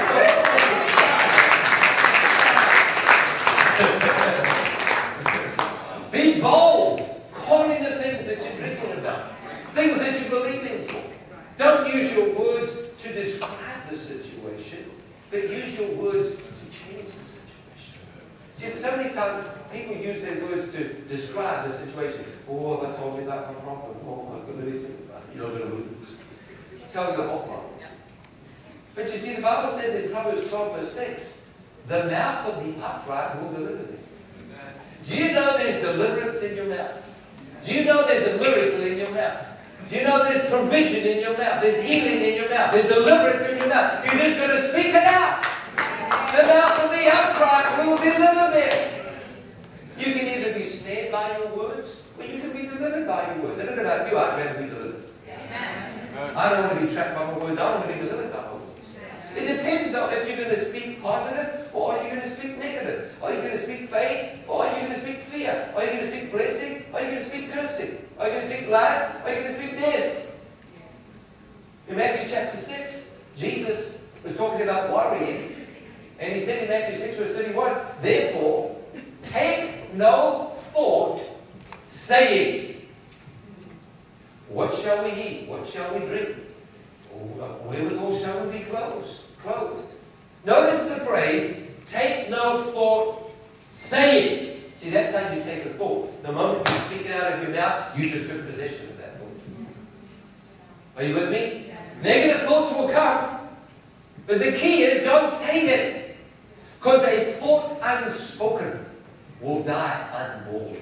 Be bold, calling the things that you're dreaming about, things that you're believing for. Don't use your words to describe the situation, but use your words to change the situation. See, so many times people use their words to describe the situation. Oh, have I told you about my problem? Oh, my goodness, you're not going to lose. Tell you the whole problem. But you see, the Bible says in Proverbs 12 verse 6, the mouth of the upright will deliver them. Do you know there's deliverance in your mouth? Do you know there's a miracle in your mouth? Do you know there's provision in your mouth? There's healing in your mouth. There's deliverance in your mouth. You're just going to speak it out. The mouth of the upright will deliver them. You can either be snared by your words, or you can be delivered by your words. I don't know about you, I'd rather be delivered. I don't want to be trapped by my words. I want to be delivered by my words. It depends though if you're going to speak positive or are you going to speak negative. Are you going to speak faith or are you going to speak fear? Are you going to speak blessing? Or are you going to speak cursing? Are you going to speak life? Or are you going to speak death? In Matthew chapter 6, Jesus was talking about worrying. And he said in Matthew 6 verse 31, therefore, take no thought, saying, what shall we eat? What shall we drink? Wherewithal shall we be clothed? Notice the phrase, take no thought, saying. See, that's how you take a thought. The moment you speak it out of your mouth, you just took possession of that thought. Are you with me? Negative thoughts will come. But the key is don't say them. Because a thought unspoken will die unborn.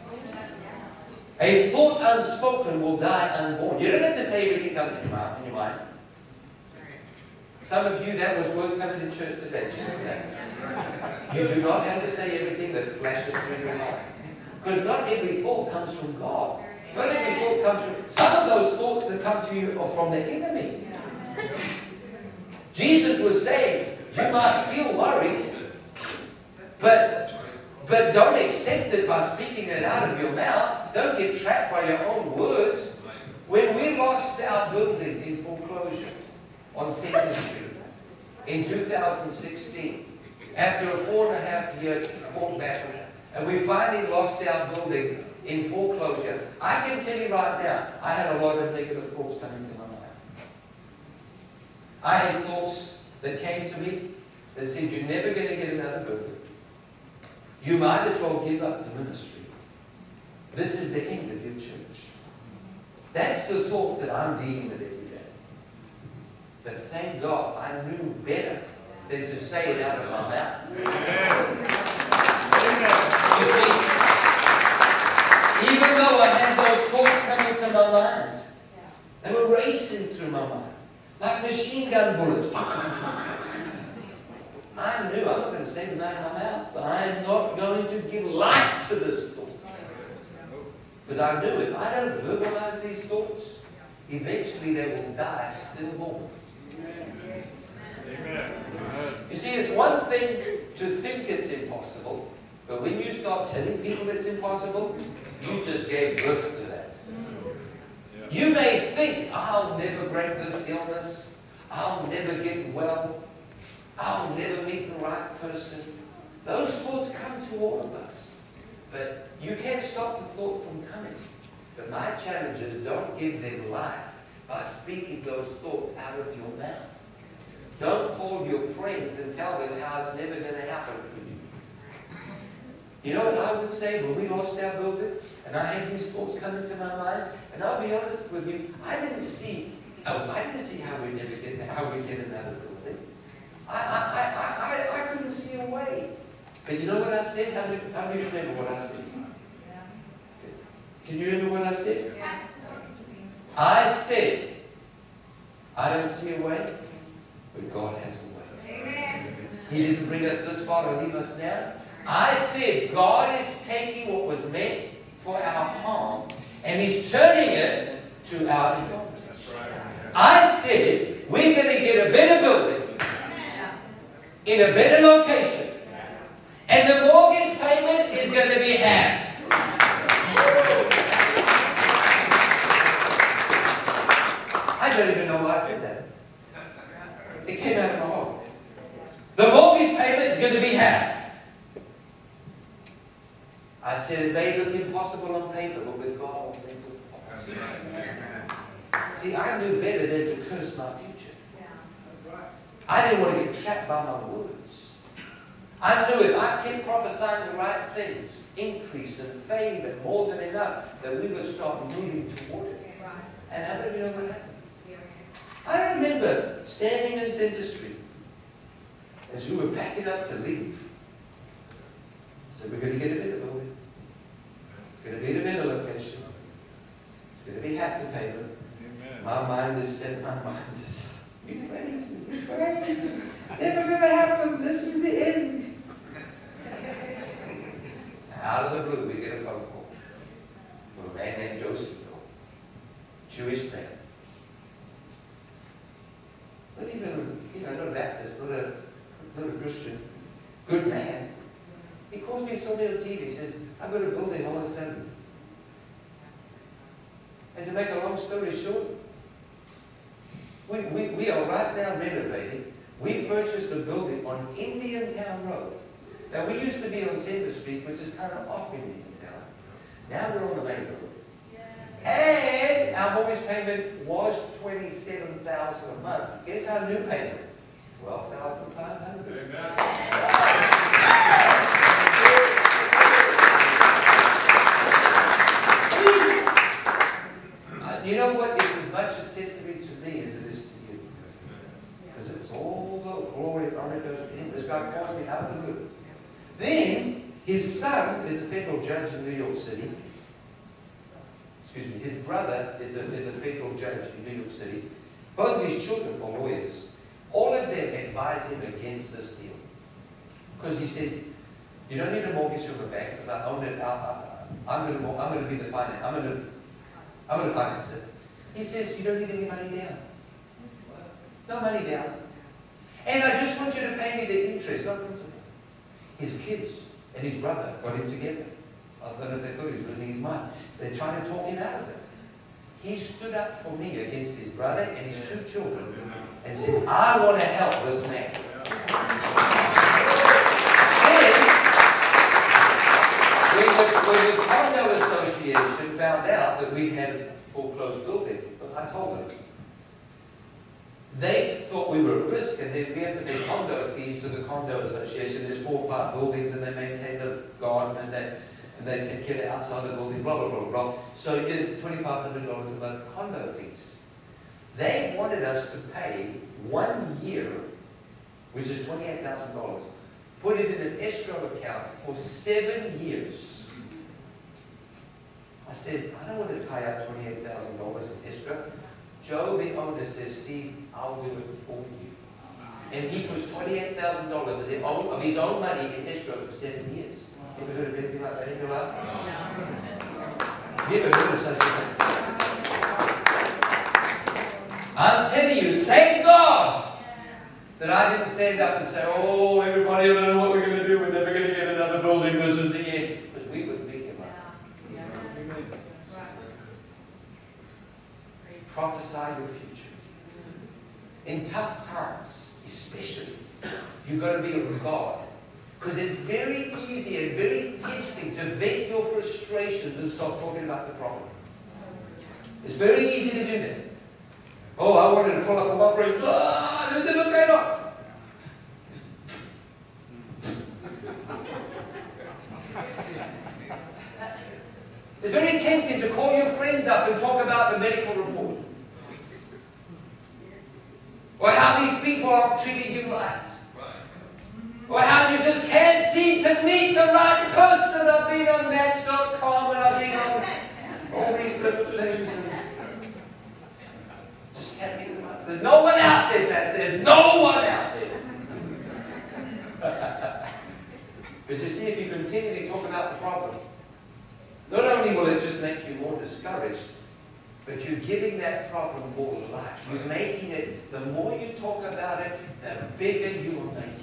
A thought unspoken will die unborn. You don't have to say everything comes in your mind. Some of you, that was worth coming to church today. Just for that. You do not have to say everything that flashes through your mind. Because not every thought comes from God. Not every thought comes from... Some of those thoughts that come to you are from the enemy. Jesus was saying, you might feel worried, but don't accept it by speaking it out of your mouth. Don't get trapped by your own words. When we lost our building in foreclosure on 2nd Street in 2016, after a 4.5-year court battle, and we finally lost our building in foreclosure, I can tell you right now, I had a lot of negative thoughts coming to my mind. I had thoughts that came to me that said, you're never going to get another building. You might as well give up the ministry. This is the end of your church. That's the thoughts that I'm dealing with every day. But thank God, I knew better than to say it out of my mouth. You see, even though I had those thoughts coming to my mind, they were racing through my mind, like machine gun bullets. I knew I'm not going to say them out of my mouth, but I'm not going to give life to this thought. Because I knew if I don't verbalize these thoughts, eventually they will die stillborn. You see, it's one thing to think it's impossible, but when you start telling people it's impossible, you just gave birth to that. You may think, I'll never break this illness, I'll never get well, I'll never meet the right person. Those thoughts come to all of us. But you can't stop the thought from coming. But my challenge is don't give them life by speaking those thoughts out of your mouth. Don't call your friends and tell them how it's never going to happen for you. You know what I would say when we lost our building and I had these thoughts come into my mind? And I'll be honest with you, I didn't see how we get another building. I couldn't see a way. But you know what I said? How do you remember what I said? Can you remember what I said? I said, I don't see a way, but God has a way. Amen. He didn't bring us this far to leave us now. I said, God is taking what was meant for our harm, and He's turning it to our advantage. I said, we're going to get a better building in a better location, and the mortgage payment is going to be half. I don't even know why I said that. It came out of my heart. The mortgage payment is going to be half. I said it may look impossible on paper, but with God all things are possible. See, I knew better than to curse my future. I didn't want to get trapped by my words. I knew if I kept prophesying the right things, increase and favor more than enough, that we would start moving toward it. And how many of you know what happened? I remember standing in Center Street as we were packing up to leave. So we're going to get a better building. It's going to be in a better location. It's going to be half the payment. My mind is set. My mind is, you crazy. You crazy. Never going to happen. This is the end. Out of the blue, we get a phone call from a man named Joseph, Jewish man. even, not a Baptist, not a Christian, good man. He calls me so many on TV. He says, I've got a building all of a sudden. And to make a long story short, we are right now renovating. We purchased a building on Indian Town Road. Now, we used to be on Center Street, which is kind of off Indian Town. Now we're on the main road. And our mortgage payment was $27,000 a month. Guess our new payment? $12,500. You know what? It's as much a testimony to me as it is to you. Because it's all the glory and honor goes to him. This guy calls me out of the blue. Then, his son is a federal judge in New York City. His brother is a federal judge in New York City. Both of his children are lawyers. All of them advised him against this deal. Because he said, you don't need a mortgage from the bank because I own it. I'm going to be the finance. I'm going to finance it. He says, you don't need any money down. No money down. And I just want you to pay me the interest, not principal. His kids and his brother got him together. I don't know if they thought he was losing his mind. They're trying to talk him out of it. He stood up for me against his brother and his two children and said, I want to help this man. When the condo association found out that we had a foreclosed building, I told them. They thought we were at risk, and then we had to pay condo fees to the condo association. There's 4 or 5 buildings, and they maintain the garden, and they take care of the outside of the building, blah, blah, blah, blah. So it's $2,500 a month condo fees. They wanted us to pay 1 year, which is $28,000, put it in an escrow account for 7 years. I said, I don't want to tie up $28,000 in escrow. Joe, the owner, says, Steve, I'll do it for you. And he puts $28,000 of his own money in escrow for 7 years. Ever heard of anything like that in your life? Have you ever heard of such a thing? I'm telling you, thank God that I didn't stand up and say, oh, everybody, I don't know what we're going to do. We're never going to get another building. This is the end. Because we would beat him up. Prophesy your future. In tough times, especially, you've got to be with God. Because it's very easy and very tempting to vent your frustrations and stop talking about the problem. It's very easy to do that. Oh, I wanted to call up on my friends. This is what's going on. It's very tempting to call your friends up and talk about the medical report. Or how these people are treating you right. Or how you just can't seem to meet the right person. I've been on Match.com and I've been on all these different things. And just can't meet the right. There's no one out there, Pastor. There's no one out there. But you see, if you continually talk about the problem, not only will it just make you more discouraged, but you're giving that problem more life. You're making it, the more you talk about it, the bigger you are making it.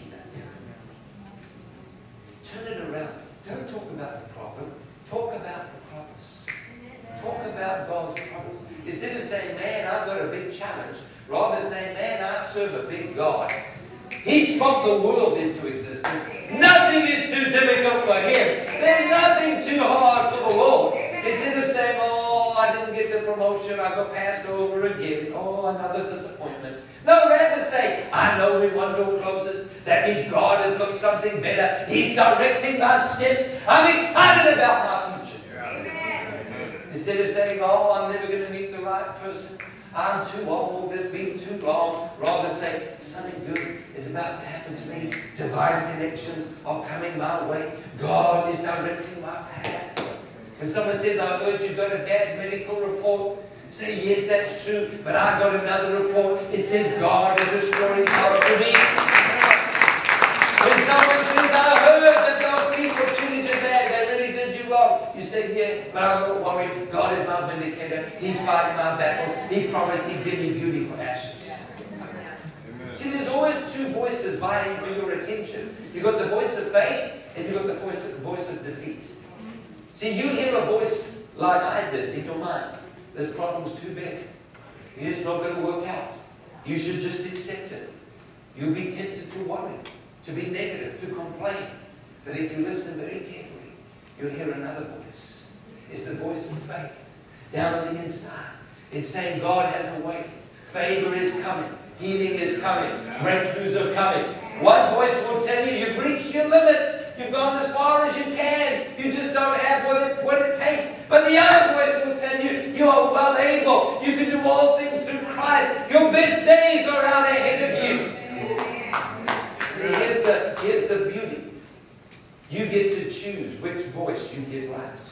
Turn it around. Don't talk about the problem. Talk about the promise. Talk about God's promise. Instead of saying, man, I've got a big challenge, rather say, man, I serve a big God. He spoke the world into existence. Nothing is too difficult for Him. There's nothing too hard for the Lord. Instead of saying, oh, I didn't get the promotion, I got passed over again. Oh, another disappointment. No, rather say, I know when one door closes, that means God has got something better. He's directing my steps. I'm excited about my future. Amen. Instead of saying, oh, I'm never going to meet the right person. I'm too old. It's been too long. Rather say, something good is about to happen to me. Divine connections are coming my way. God is directing my path. When someone says, I heard you got a bad medical report, say, yes, that's true, but I got another report. It says God is restoring health to me. When someone says, I heard that those people treated you bad, they really did you wrong, you say, yeah, but I'm not worried. God is my vindicator. He's fighting my battles. He promised He'd give me beauty for ashes. voices vying for your attention. You've got the voice of faith, and you've got the voice of defeat. See, you hear a voice like I did in your mind. This problem's too big. It's not going to work out. You should just accept it. You'll be tempted to worry, to be negative, to complain. But if you listen very carefully, you'll hear another voice. It's the voice of faith. Down on the inside. It's saying God has a way. Favor is coming. Healing is coming. Breakthroughs are coming. One voice will tell you, you've reached your limits. You've gone as far as you can. You just don't have what it takes. But the other voice will tell you, you are well able. You can do all things through Christ. Your best days are out ahead of you. Here's the beauty. You get to choose which voice you give life to.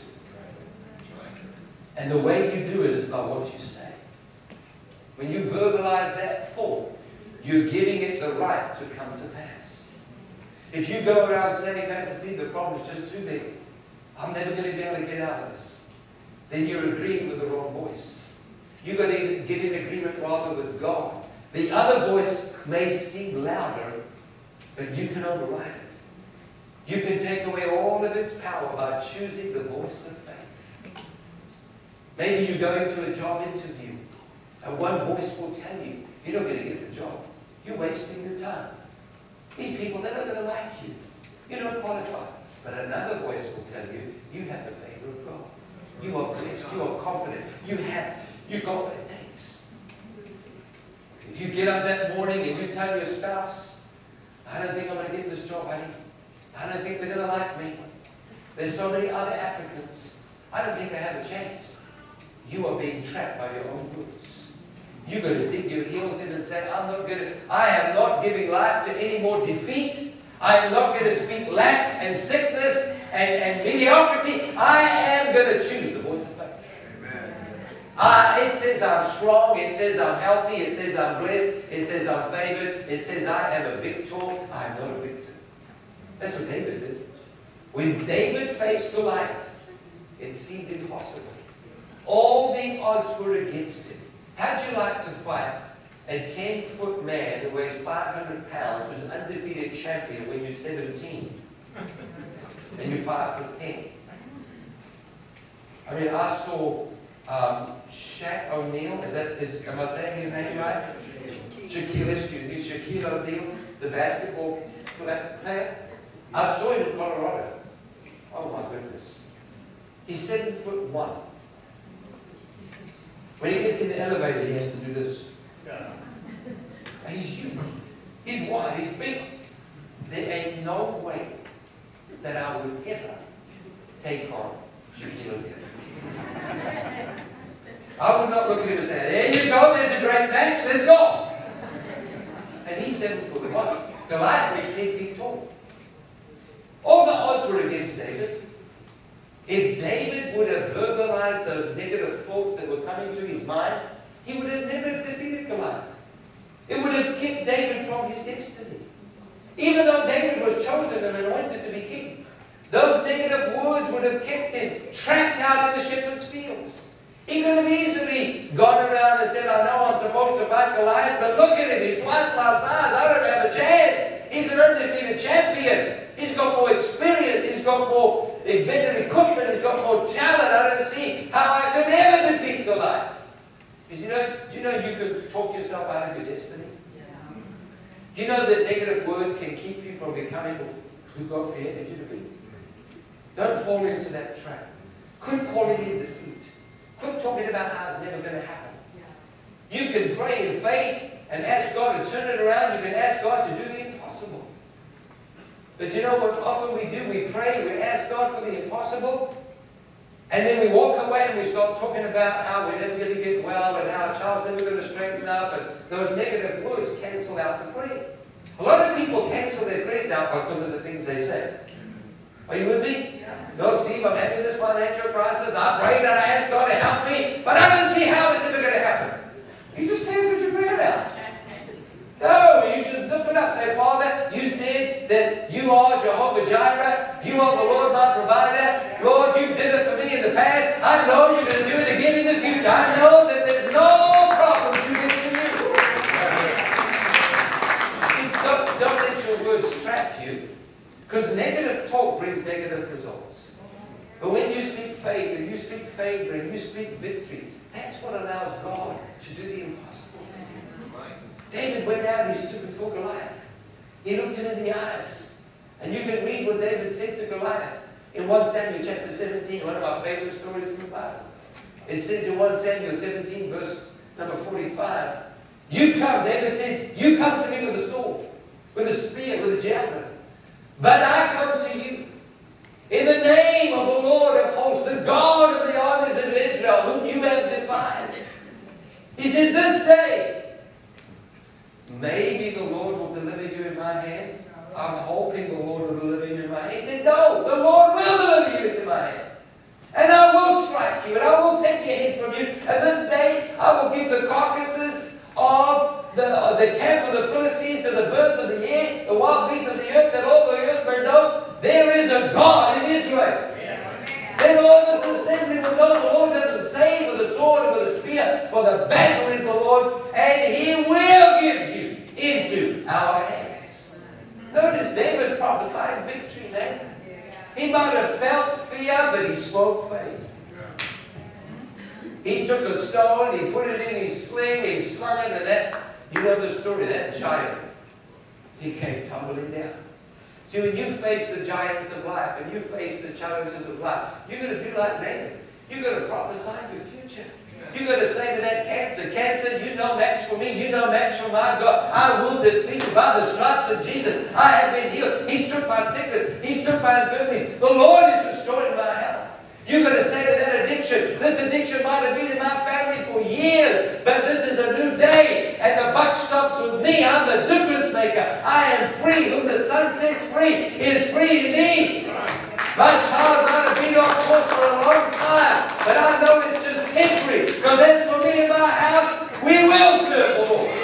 And the way you do it is by what you say. When you verbalize that thought, you're giving it the right to come to pass. If you go around saying, Pastor Steve, the problem's just too big. I'm never going to be able to get out of this. Then you're agreeing with the wrong voice. You've got to get in agreement rather with God. The other voice may seem louder, but you can override it. You can take away all of its power by choosing the voice of faith. Maybe you go into a job interview, and one voice will tell you, you're not going to get the job. You're wasting your time. These people, they're not going to like you. You're not qualified. But another voice will tell you, you have the favor of God. You are blessed. You are confident. You've got what it takes. If you get up that morning and you tell your spouse, I don't think I'm going to get this job, honey. I don't think they're going to like me. There's so many other applicants. I don't think I have a chance. You are being trapped by your own words. You're going to dig your heels in and say, I am not giving life to any more defeat. I am not going to speak lack and sickness and mediocrity. I am going to choose the voice of faith. Amen. It says I'm strong. It says I'm healthy. It says I'm blessed. It says I'm favored. It says I am a victor. I am not a victim. That's what David did. When David faced Goliath, it seemed impossible. All the odds were against him. How'd you like to fight a 10-foot man that weighs 500 pounds, who's an undefeated champion when you're 17, and you're 5'10"? I mean, I saw Shaq O'Neal. Am I saying his name right? Shaquille O'Neal, the basketball player. I saw him in Colorado. Oh my goodness. He's 7'1". When he gets in the elevator, he has to do this. He's huge. He's wide. He's big. There ain't no way that I would ever take on Shaquille O'Neal. I would not look at him and say, there you go, there's a great match, let's go. And he's 7'1". Goliath was 10 feet tall. All the odds were against David. If David would have verbalized those negative thoughts that were coming to his mind, he would have never defeated Goliath. It would have kept David from his destiny. Even though David was chosen and anointed to be king, those negative words would have kept him trapped out in the shepherd's fields. He could have easily gone around and said, I know I'm supposed to fight Goliath, but look at him, he's twice my size, I don't have a chance. He's an undefeated champion. He's got more experience, he's got more better equipment, he's got more talent. I don't see how I could ever defeat Goliath. Because do you know you can talk yourself out of your destiny? Yeah. Do you know that negative words can keep you from becoming who God created you to be? Don't fall into that trap. Quit calling in defeat. Quit talking about how it's never going to happen. Yeah. You can pray in faith and ask God to turn it around. You can ask God to do the impossible. But you know what often we do? We pray, we ask God for the impossible, and then we walk away and we start talking about how we're never going to get well and how our child's never going to straighten up, and those negative words cancel out the prayer. A lot of people cancel their prayers out because of the things they say. Are you with me? Yeah. No, Steve, I'm having this financial crisis. I prayed and I asked God to help me, but I don't see how it's ever going to happen. You just canceled your prayer out. No, you should zip it up. Say, Father, you said that you are Jehovah Jireh. You are the Lord my provider. Lord, you did it for me in the past. I know you're going to do it again in the future. I know that there's no problem too big for you. words trap you, because negative talk brings negative results. But when you speak faith, and you speak favor, and you speak victory, that's what allows God to do the impossible for you. David went out and he stood before Goliath. He looked him in the eyes. And you can read what David said to Goliath in 1 Samuel chapter 17, one of our favorite stories in the Bible. It says in 1 Samuel 17, verse number 45, you come, David said, you come to me with a sword, with a spear, with a javelin. But I come to you in the name of the Lord of hosts, the God of the armies of Israel, whom you have defied. He said, this day, maybe the Lord will deliver you in my hand. I'm hoping the Lord will deliver you in my hand. He said, no, the Lord will deliver you into my hand. And I will strike you, and I will take your head from you. And this day, I will give the carcasses of the camp of the Philistines to the birds of the air, the wild beasts of the earth, that all the earth may know there is a God in Israel. Then all this assembly with those the Lord doesn't save with a sword or with a spear, for the battle is the Lord's, and He will give you into our hands. Notice David's prophesying victory, man. He might have felt fear, but he spoke faith. He took a stone, he put it in his sling, he slung it, and that, you know the story, that giant, he came tumbling down. See, when you face the giants of life, and you face the challenges of life, you're going to do like David. You're going to prophesy your future. You're going to say to that cancer, you no match for me, you no match for my God. I will defeat you by the stripes of Jesus. I have been healed. He took my sickness. He took my infirmities. The Lord is restoring my health. You're going to say to that addiction, this addiction might have been in my family for years, but this is a new day, and the buck stops with me. I'm the difference maker. I am free. Whom the Son sets free is free indeed. My child might have been off course for a long time, but I know it's just temporary, because that's for me in my house. We will serve the Lord.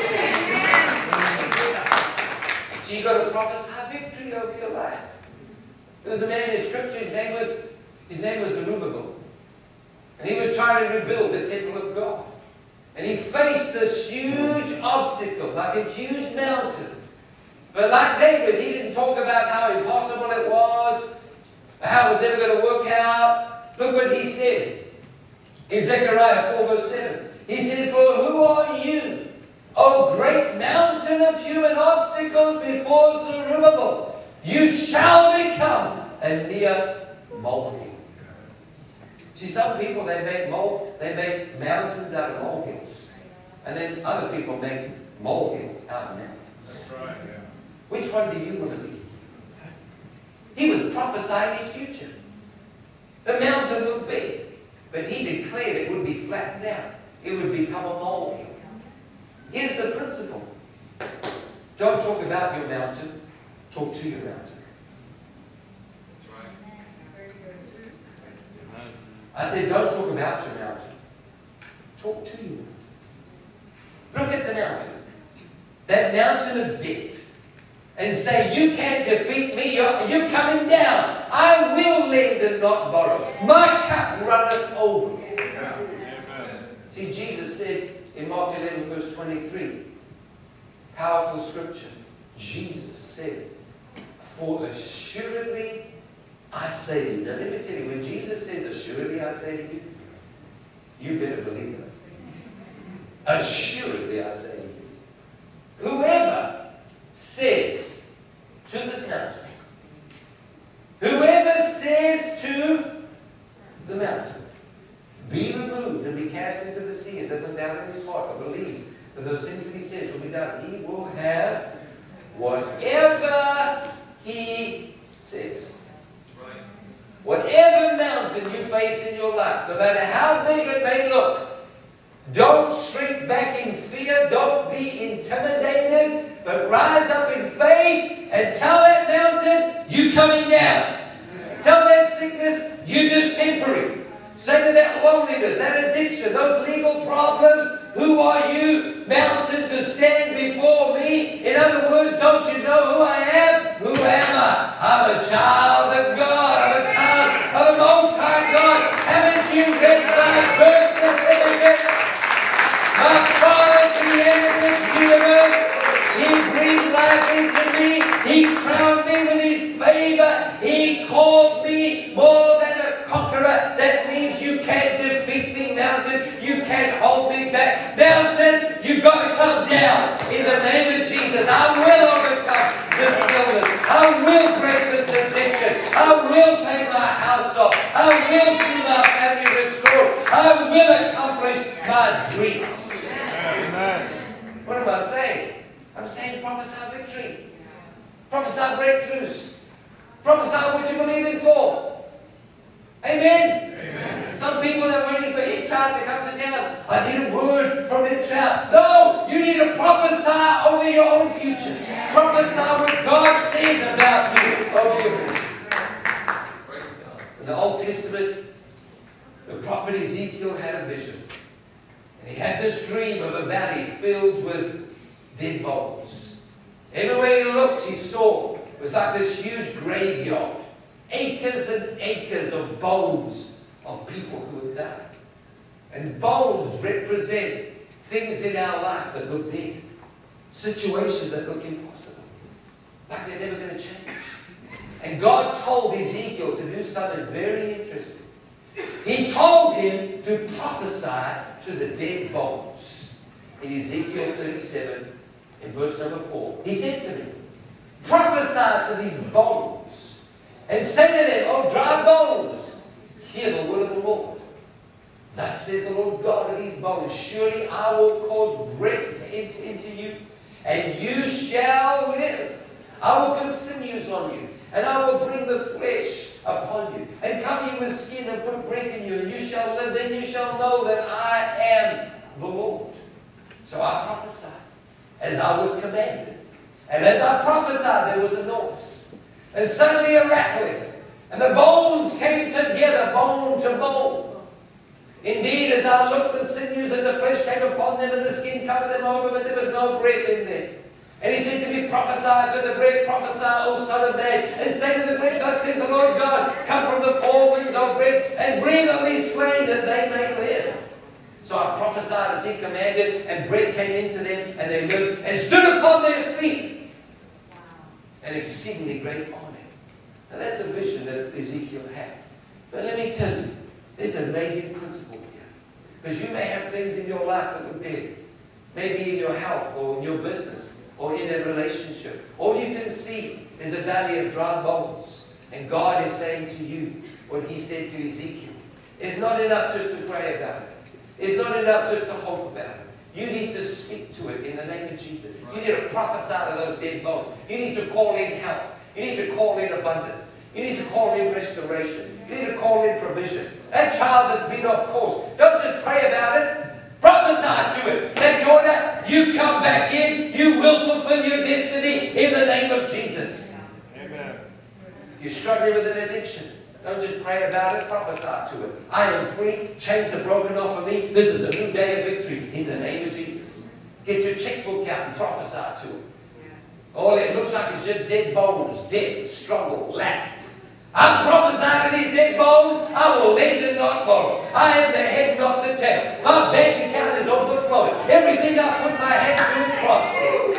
So you've got to prophesy victory over your life. There was a man in Scripture, his name was Zerubbabel. And he was trying to rebuild the temple of God. And he faced this huge obstacle, like a huge mountain. But like David, he didn't talk about how impossible it was, how it was never going to work out. Look what he said in Zechariah 4 verse 7. He said, for who are you, O great mountain of human obstacles before Zerubbabel? You shall become a mere molehill. See, some people, they make mountains out of molehills. And then other people make molehills out of mountains. That's right, yeah. Which one do you want to be? He was prophesying his future. The mountain looked big, but he declared it would be flattened out. It would become a molehill. Here's the principle. Don't talk about your mountain. Talk to your mountain. That's right. I said, don't talk about your mountain. Talk to your mountain. Look at the mountain. That mountain of debt. And say, you can't defeat me. You're coming down. I will lend and not borrow. My cup runneth over. Yeah. See, Jesus said in Mark 11 verse 23, powerful scripture. Jesus said, for assuredly I say to you. Now let me tell you, when Jesus says assuredly I say to you, you better believe it. Assuredly I say to you. Whoever says to this mountain, whoever says to the mountain, be removed and be cast into the sea, and doesn't doubt in his heart, but believes that those things that he says will be done, he will have whatever he says. Right. Whatever mountain you face in your life, no matter how big it may look, don't shrink back in fear, don't be intimidated, but rise up in faith and tell that mountain, you coming down. Tell that sickness, you just temporary. Say to that loneliness, that addiction, those legal problems, who are you, mountain, to stand before me? In other words, don't you know who I am? Who am I? I'm a child of God. I'm a child of the Most High God. Haven't you read my birth certificate? My Father created this universe. He breathed life into me. He crowned me with His favor. He called me more than a conqueror. That means you can't defeat me, mountain. You can't hold me back. Mountain, you've got to come down in the name of Jesus. I will overcome this illness. I will break this addiction. I will pay my house off. I will see my family restored. I will accomplish my dreams. Amen. What am I saying? I'm saying prophesy victory. Prophesy breakthroughs. Prophesy what you're believing for. Amen? Amen. Some people are waiting for Israel to come to them. I need a word from Israel. No, you need to prophesy over your own future. Prophesy what God says about you over your future. In the Old Testament, the prophet Ezekiel had a vision. And he had this dream of a valley filled with dead bones. Everywhere he looked, he saw it was like this huge graveyard. Acres and acres of bones of people who had died. And bones represent things in our life that look dead. Situations that look impossible. Like they're never going to change. And God told Ezekiel to do something very interesting. He told him to prophesy to the dead bones. In Ezekiel 37, in verse number 4, he said to me, prophesy to these bones and say to them, O dry bones, hear the word of the Lord. Thus says the Lord God of these bones, surely I will cause breath to enter into you, and you shall live. I will put sinews on you, and I will bring the flesh upon you, and cover you with skin, and put breath in you, and you shall live. Then you shall know that I am the Lord. So I prophesied, as I was commanded. And as I prophesied, there was a noise, and suddenly a rattling, and the bones came together, bone to bone. Indeed, as I looked, the sinews and the flesh came upon them, and the skin covered them over, but there was no breath in them. And he said to me, prophesy to the bread, prophesy, O Son of Man, and say to the bread, thus says the Lord God, come from the four winds, O bread, and breathe on these slain that they may live. So I prophesied as he commanded, and breath came into them, and they lived, and stood upon their feet. An exceedingly great army. Now that's a vision that Ezekiel had. But let me tell you, there's an amazing principle here. Because you may have things in your life that look dead. Maybe in your health, or in your business, or in a relationship. All you can see is a valley of dry bones. And God is saying to you what he said to Ezekiel. It's not enough just to pray about it. It's not enough just to hope about it. You need to speak to it in the name of Jesus. You need to prophesy to those dead bones. You need to call in health. You need to call in abundance. You need to call in restoration. You need to call in provision. That child has been off course. Don't just pray about it. Prophesy to it. That daughter, you come back in. You will fulfill your destiny in the name of Jesus. Amen. If you're struggling with an addiction, don't just pray about it. Prophesy to it. I am free. Chains are broken off of me. This is a new day of victory in the name of Jesus. Get your checkbook out and prophesy to it. All it looks like is just dead bones, dead, struggle, lack. I prophesy to these dead bones, I will lend and not borrow. I am the head, not the tail. My bank account is overflowing. Everything I put my hand to prospers.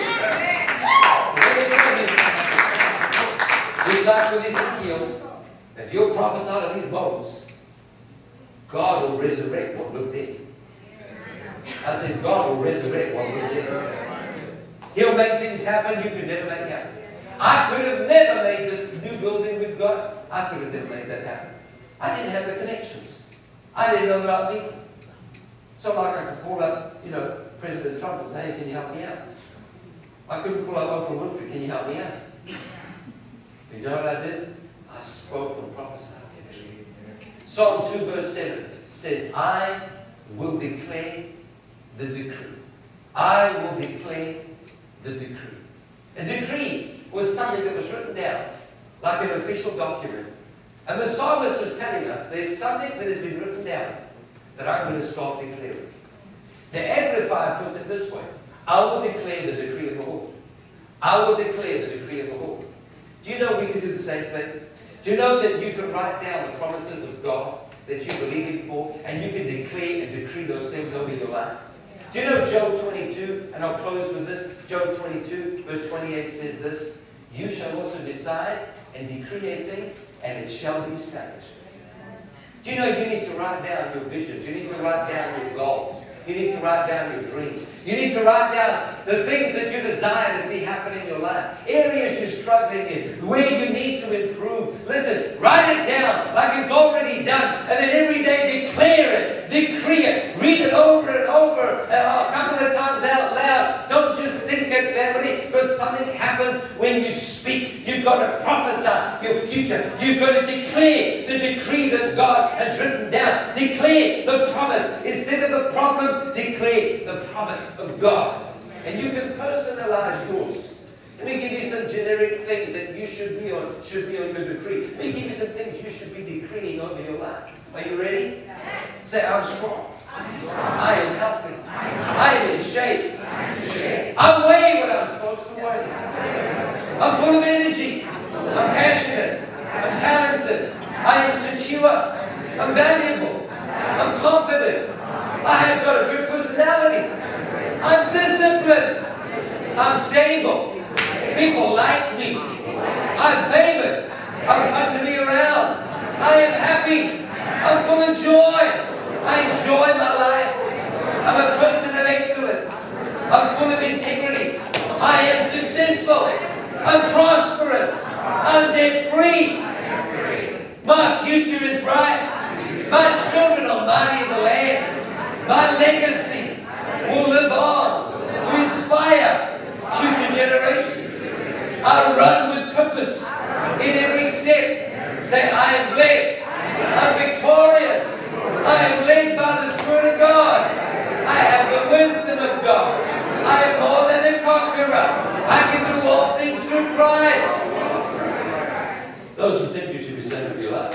Just like with Ezekiel, if you'll prophesy to these bones, God will resurrect what looked dead. I said, God will resurrect what looked dead. He'll make things happen you could never make happen. I could have never made this new building we've got. I could have never made that happen. I didn't have the connections. I didn't know the right people. So like I could call up, President Trump and say, hey, can you help me out? I couldn't call up Oprah Winfrey, can you help me out? You know what I did? I spoke and prophesied. Psalm 2 verse 7 says, I will declare the decree. I will declare the decree. A decree was something that was written down like an official document. And the psalmist was telling us there's something that has been written down that I'm going to start declaring. The Amplifier puts it this way. I will declare the decree of the Lord. I will declare the decree of the Lord. Do you know we can do the same thing? Do you know that you can write down the promises of God that you believe in for, and you can declare and decree those things over your life? Do you know Job 22, and I'll close with this. Job 22, verse 28 says this. You shall also decide and decree a thing, and it shall be established. Do you know you need to write down your visions? You need to write down your goals. You need to write down your dreams. You need to write down the things that you desire to see happen in your life. Areas you're struggling in. Where you need to improve. Listen, write it down like it's already done. And then every day declare it. Decree it. Read it over and over. A couple of times out loud. Don't just think it, family. Because something happens when you speak. You've got to prophesy your future. You've got to declare the decree that God has written down. Declare the promise. Instead of the problem, declare the promise of God. And you can personalize yours. Let me give you some generic things that you should be on your decree. Let me give you some things you should be decreeing over your life. Are you ready? Yes. Say, I'm strong. I am healthy. I am in shape. I'm weighing what I'm supposed to weigh. I'm full of energy. I'm passionate. I'm talented. I am secure. I'm valuable. I'm confident. I have got a good personality. I'm disciplined. I'm stable. People like me. I'm favored. I'm fun to be around. I am happy. I'm full of joy. I enjoy my life. I'm a person of excellence. I'm full of integrity. I am successful. I'm prosperous. I'm debt-free. My future is bright. My children are mighty in the land. My legacy will live on to inspire future generations. I run with purpose in every step. Say, I am blessed. I'm victorious. I am led by the Spirit of God. I have the wisdom of God. I am more than a conqueror. I can do all things through Christ. Those are things you should be saying of your life.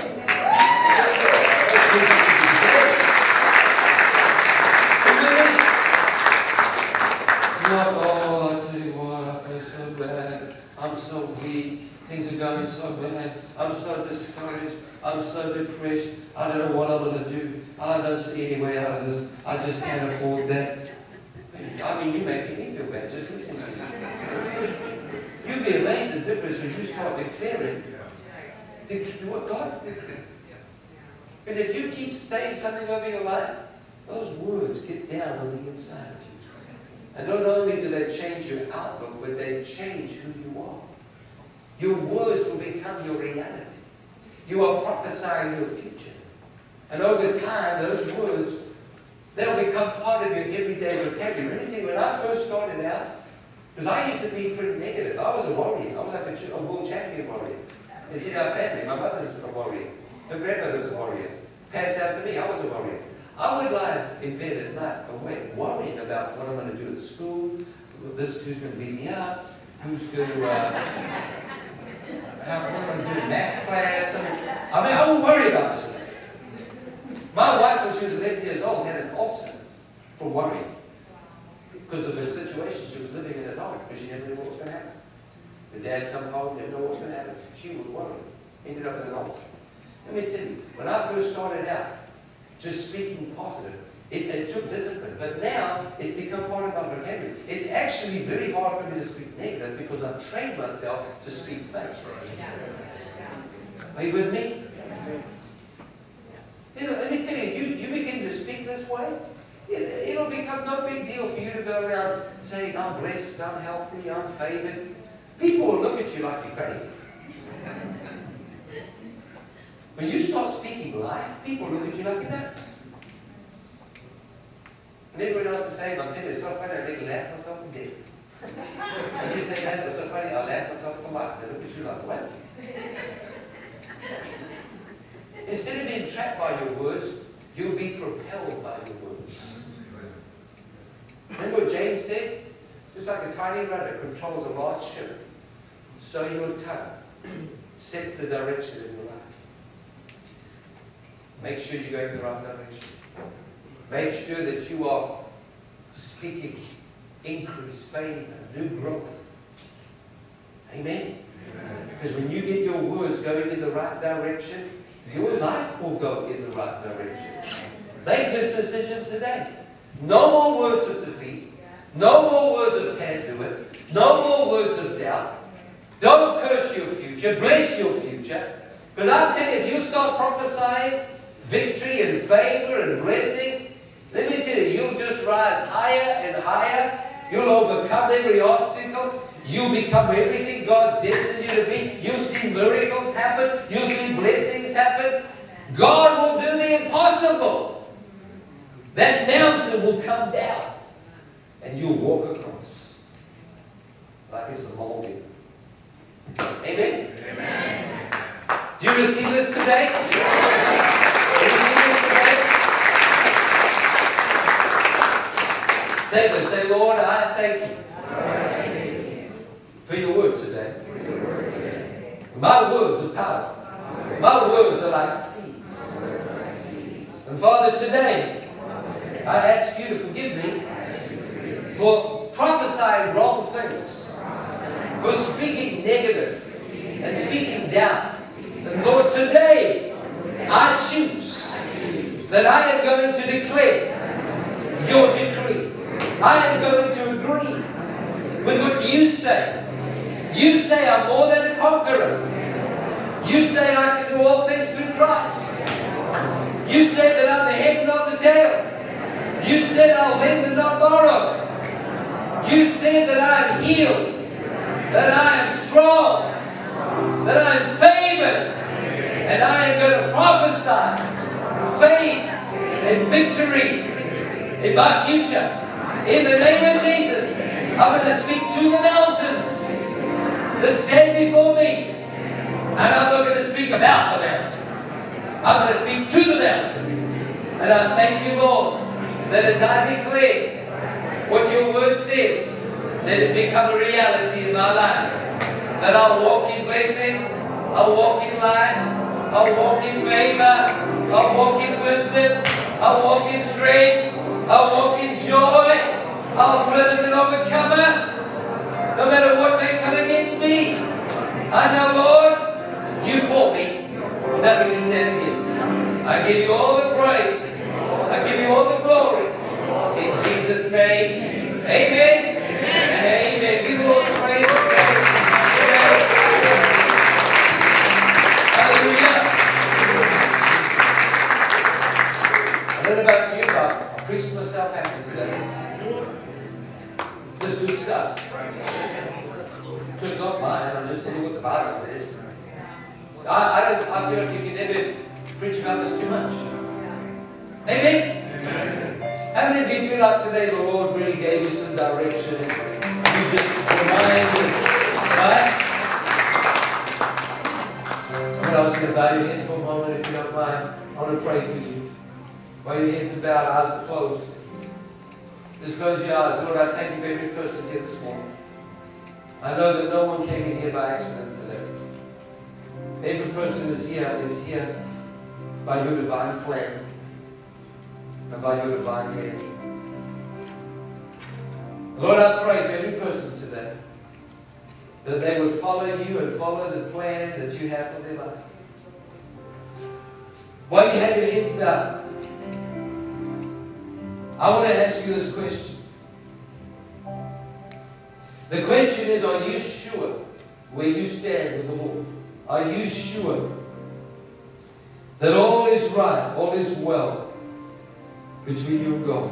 Oh, I tell you what, I feel so bad. I'm so weak. Things are going so bad. I'm so discouraged. I'm so depressed. I don't know what I'm going to do. I don't see any way out of this. I just can't afford that. I mean, you're making me feel bad. Just listen to me. You'd be amazed at the difference when you start declaring what God's declaring. Because if you keep saying something over your life, those words get down on the inside of you. And not only do they change your outlook, but they change who you are. Your words will become your reality. You are prophesying your future. And over time, those words, they'll become part of your everyday vocabulary. Let me tell you, when I first started out, because I used to be pretty negative. I was a warrior. I was like a world champion warrior. It's in our family. My mother's a warrior. Her grandmother was a warrior. Passed down to me, I was a warrior. I would lie in bed at night awake, worrying about what I'm going to do at school, who's going to beat me up, who's going to, what am I going to do in math class. I would worry about this stuff. My wife, when she was 11 years old, had an ulcer for worrying because of her situation she was living in at home, because she didn't know what was going to happen. The dad come home, didn't know what was going to happen. She was worried. Ended up with an ulcer. Let me tell you, when I first started out, just speaking positive, it took discipline. But now, it's become part of my vocabulary. It's actually very hard for me to speak negative because I've trained myself to speak faith. Are you with me? You know, let me tell you, you begin to speak this way, it'll become no big deal for you to go around saying, I'm blessed, I'm healthy, I'm favored. People will look at you like you're crazy. When you start speaking life, people look at you like you're nuts. And everyone else is saying, I'm telling you, it's so funny, I really laugh myself to death. And you say, man, it's so funny, I laugh myself to life. They look at you like, what? Instead of being trapped by your words, you'll be propelled by your words. Remember what James said? Just like a tiny rudder controls a large ship, so your tongue sets the direction in your life. Make sure you're going in the right direction. Make sure that you are speaking increase, favor, new growth. Amen? Because when you get your words going in the right direction, your life will go in the right direction. Make this decision today. No more words of defeat. No more words of can't do it. No more words of doubt. Don't curse your future. Bless your future. Because I'll tell you, if you start prophesying victory and favor and blessing, let me tell you, you'll just rise higher and higher. You'll overcome every obstacle. You'll become everything God's destined you to be. You'll see miracles happen. You'll see blessings happen. God will do the impossible. That mountain will come down and you'll walk across like it's a molehill. Amen? Amen. Do you receive this today? Do you receive this today? Say, Lord, I thank you for your word today. My words are powerful. My words are like seeds. And Father, today, I ask you to forgive me for prophesying wrong things, for speaking negative and speaking down. And Lord, today, I choose that I am going to declare your decree. I am going to agree with what you say. You say I'm more than a conqueror. You say I can do all things through Christ. You say that I'm the head, not the tail. You said I'll lend and not borrow. You said that I am healed, that I am strong, that I am favored, and I am going to prophesy faith and victory in my future. In the name of Jesus, I'm going to speak to the mountains that stand before me. And I'm not going to speak about the mountain. I'm going to speak to the mountain. And I thank you, Lord, that as I declare what your word says, let it become a reality in my life. That I'll walk in blessing, I'll walk in life, I'll walk in favor, I'll walk in wisdom, I'll walk in strength, I'll walk in joy, I'll live as an overcomer. No matter what may come against me, I know, Lord, you for me. Nothing can stand against me. I give you all the praise. I give you all the glory. In Jesus' name, amen and amen. Give the Lord the praise. Hallelujah. I don't know about you, but I'm preaching myself happy today. Just good stuff. Because not mine, I'm just telling you what the Bible says. I feel like you can never preach about this too much. Amen? Amen. How many of you feel like today the Lord really gave you some direction? You just reminded, right? I'm going to ask you to bow your heads for a moment if you don't mind. I want to pray for you. While your heads are bowed, eyes are closed. Just close your eyes. Lord, I thank you for every person here this morning. I know that no one came in here by accident today. Every person is here by your divine plan and by your divine hand. Lord, I pray for every person today that they would follow you and follow the plan that you have for their life. While you have your heads bowed, I want to ask you this question. The question is, are you sure where you stand with the Lord? Are you sure that all is right, all is well between you and God?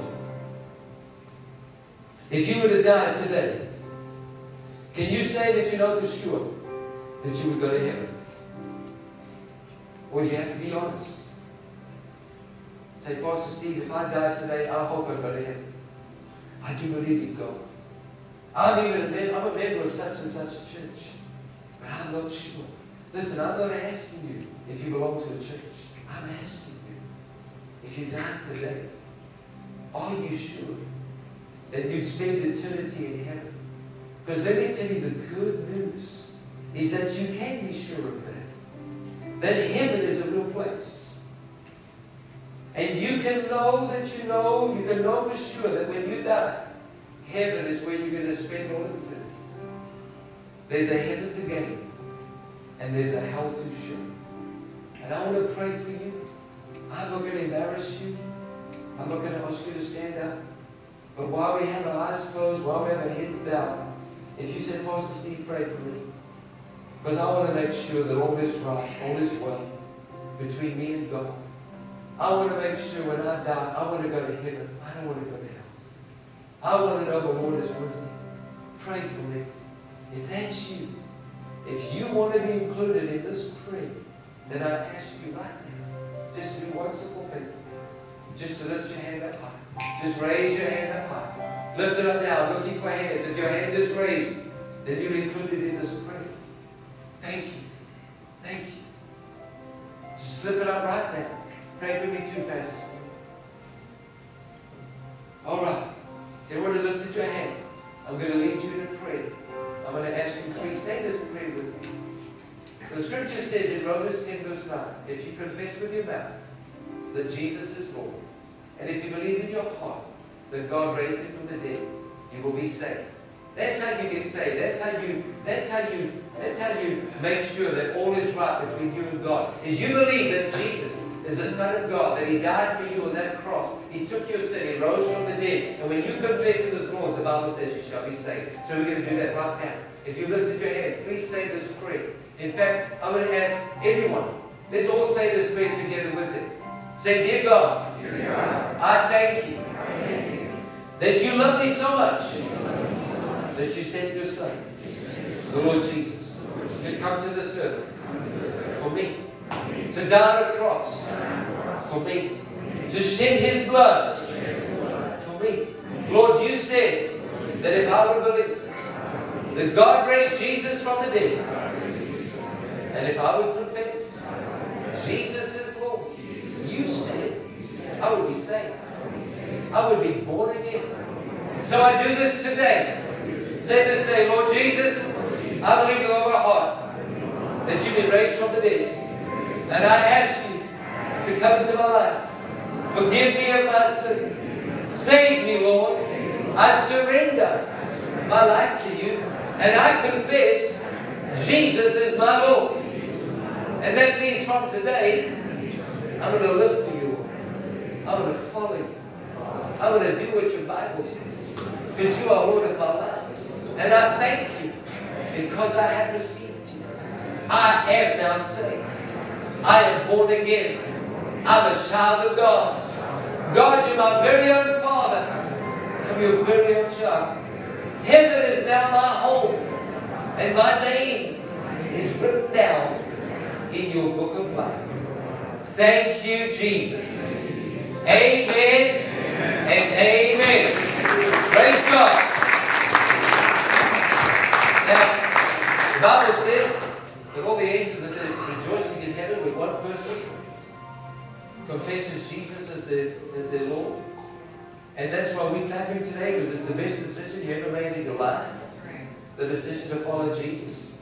If you were to die today, can you say that you know for sure that you would go to heaven? Or do you have to be honest? Say, Pastor Steve, if I die today, I hope I go to heaven. I do believe in God. I'm a member of such and such a church, but I'm not sure. Listen, I'm not asking you if you belong to a church. I'm asking you, if you die today, are you sure that you'd spend eternity in heaven? Because let me tell you, the good news is that you can be sure of that. That heaven is a real place. And you can know that you can know for sure that when you die, heaven is where you're going to spend all eternity. There's a heaven to gain, and there's a hell to shun. And I want to pray for you. I'm not going to embarrass you. I'm not going to ask you to stand up. But while we have our eyes closed, while we have our heads bowed, if you say, Pastor Steve, pray for me, Because I want to make sure that all is right, all is well between me and God. I want to make sure when I die, I want to go to heaven. I don't want to go to hell. I want to know the Lord is with me. Pray for me. If that's you, if you want to be included in this prayer, then I ask you right now, just do one simple thing for me. Just to lift your hand up high. Just raise your hand up high. Lift it up now, looking for hands. If your hand is raised, then you're included in this prayer. Thank you. Thank you. Just slip it up right now. Pray for me too, Pastor Steve. All right. Everyone who lifted your hand, I'm going to lead you in a prayer. I'm going to ask you, please say this prayer with me. The scripture says in Romans 10 verse 9, if you confess with your mouth that Jesus is Lord, and if you believe in your heart that God raised him from the dead, you will be saved. That's how you get saved. That's how you make sure that all is right between you and God. Is you believe that Jesus is the Son of God, that he died for you on that cross. He took your sin, he rose from the dead. And when you confess him as Lord, the Bible says you shall be saved. So we're going to do that right now. If you lifted your hand, please say this prayer. In fact, I'm going to ask everyone, let's all say this prayer together with it. Say, dear God, I thank you that you love me so much that you sent your Son, the Lord Jesus, to come to this earth for me, to die on a cross for me, to shed his blood for me. Lord, you said that if I would believe that God raised Jesus from the dead, and if I would confess Jesus is Lord, you said I would be saved. I would be born again. So I do this today. Say this, say, Lord Jesus, I believe with all my heart that you've been raised from the dead. And I ask you to come into my life. Forgive me of my sin. Save me, Lord. I surrender my life to you. And I confess Jesus is my Lord. And that means from today, I'm going to live for you. I'm going to follow you. I'm going to do what your Bible says. Because you are Lord of my life. And I thank you because I have received you. I am now saved. I am born again. I'm a child of God. God, you're my very own Father. I'm your very own child. Heaven is now my home. And my name is written down in your book of life. Thank you, Jesus. Amen and amen. Praise God. Now, the Bible says that all the angels that are rejoicing in heaven with one person confesses Jesus as their Lord. And that's why we're clapping today, because it's the best decision you ever made in your life. The decision to follow Jesus.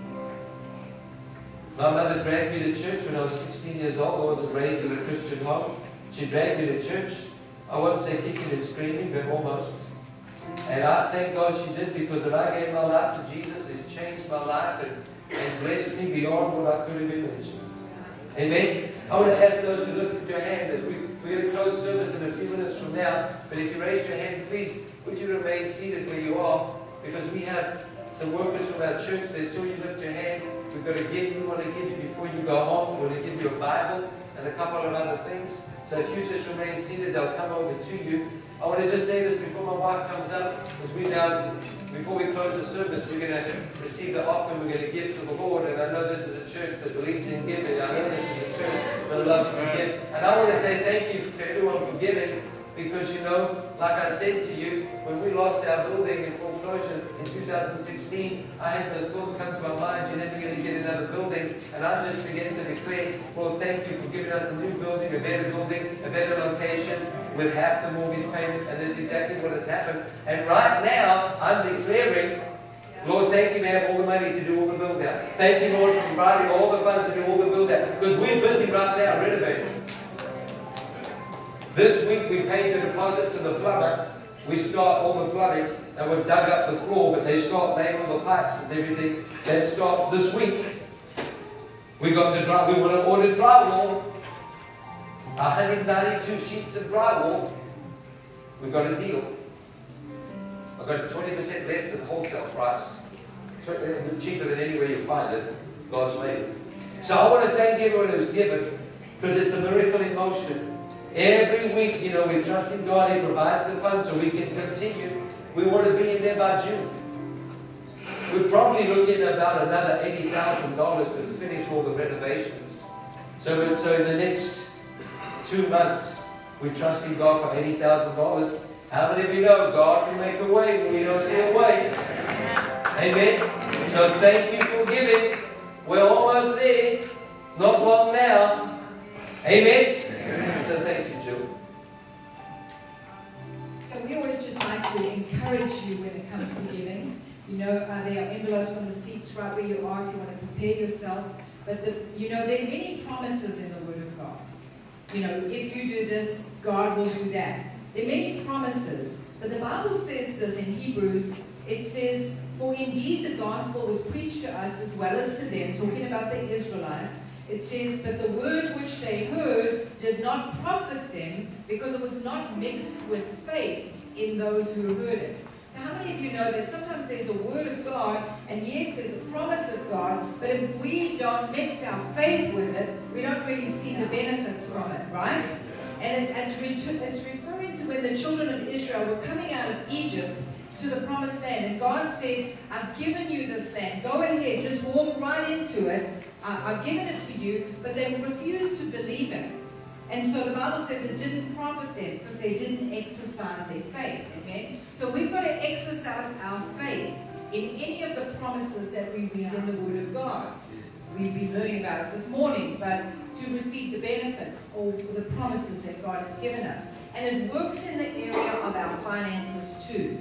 My mother dragged me to church when I was 16 years old. I wasn't raised in a Christian home. She dragged me to church. I won't say kicking and screaming, but almost. And I thank God she did, because when I gave my life to Jesus, it's changed my life and blessed me beyond what I could have imagined. Amen. I want to ask those who lifted your hand as we're going to close service in a few minutes from now. But if you raised your hand, please, would you remain seated where you are? Because we have some workers from our church. They saw you lift your hand. We've got a gift we want to give you before you go home. We want to give you a Bible and a couple of other things. So if you just remain seated, they'll come over to you. I want to just say this before my wife comes up, because before we close the service, we're going to receive the offering we're going to give to the Lord. And I know this is a church that believes in giving. I know this is a church that loves to give. And I want to say thank you to everyone for giving, because, you know, like I said to you, when we lost our building in foreclosure in 2016, I had those thoughts come to my mind, you're never going to get another building. And I just began to declare, Lord, thank you for giving us a new building, a better location, with half the mortgage payment. And that's exactly what has happened. And right now, I'm declaring, Lord, thank you to have all the money to do all the build out. Thank you, Lord, for providing all the funds to do all the build out. Because we're busy right now renovating. This week we paid the deposit to the plumber. We start all the plumbing, and we've dug up the floor, but they start laying all the pipes and everything. That starts this week. We want to order drywall. 192 sheets of drywall. We've got a deal. I've got 20% less than wholesale price. cheaper than anywhere you find it, God's favor. So I want to thank everyone who's given, because it's a miracle in motion. Every week, we trust in God. He provides the funds so we can continue. We want to be in there by June. We're probably looking at about another $80,000 to finish all the renovations. So in the next 2 months, we're trusting God for $80,000. How many of you know God can make a way when we don't see a way? Amen. So thank you for giving. We're almost there. Not long now. Amen. So thank you, Jill. And we always just like to encourage you when it comes to giving. There are envelopes on the seats right where you are if you want to prepare yourself. But there are many promises in the Word of God. If you do this, God will do that. There are many promises. But the Bible says this in Hebrews. It says, "For indeed the gospel was preached to us as well as to them," talking about the Israelites. It says, "But the word which they heard did not profit them, because it was not mixed with faith in those who heard it." So how many of you know that sometimes there's a word of God, and yes, there's a promise of God, but if we don't mix our faith with it, we don't really see the benefits from it, right? And it's referring to when the children of Israel were coming out of Egypt to the promised land, and God said, "I've given you this land. Go ahead, just walk right into it. I've given it to you," but they refused to believe it. And so the Bible says it didn't profit them because they didn't exercise their faith. Amen? So we've got to exercise our faith in any of the promises that we read in the Word of God. We've been learning about it this morning, but to receive the benefits or the promises that God has given us. And it works in the area of our finances too.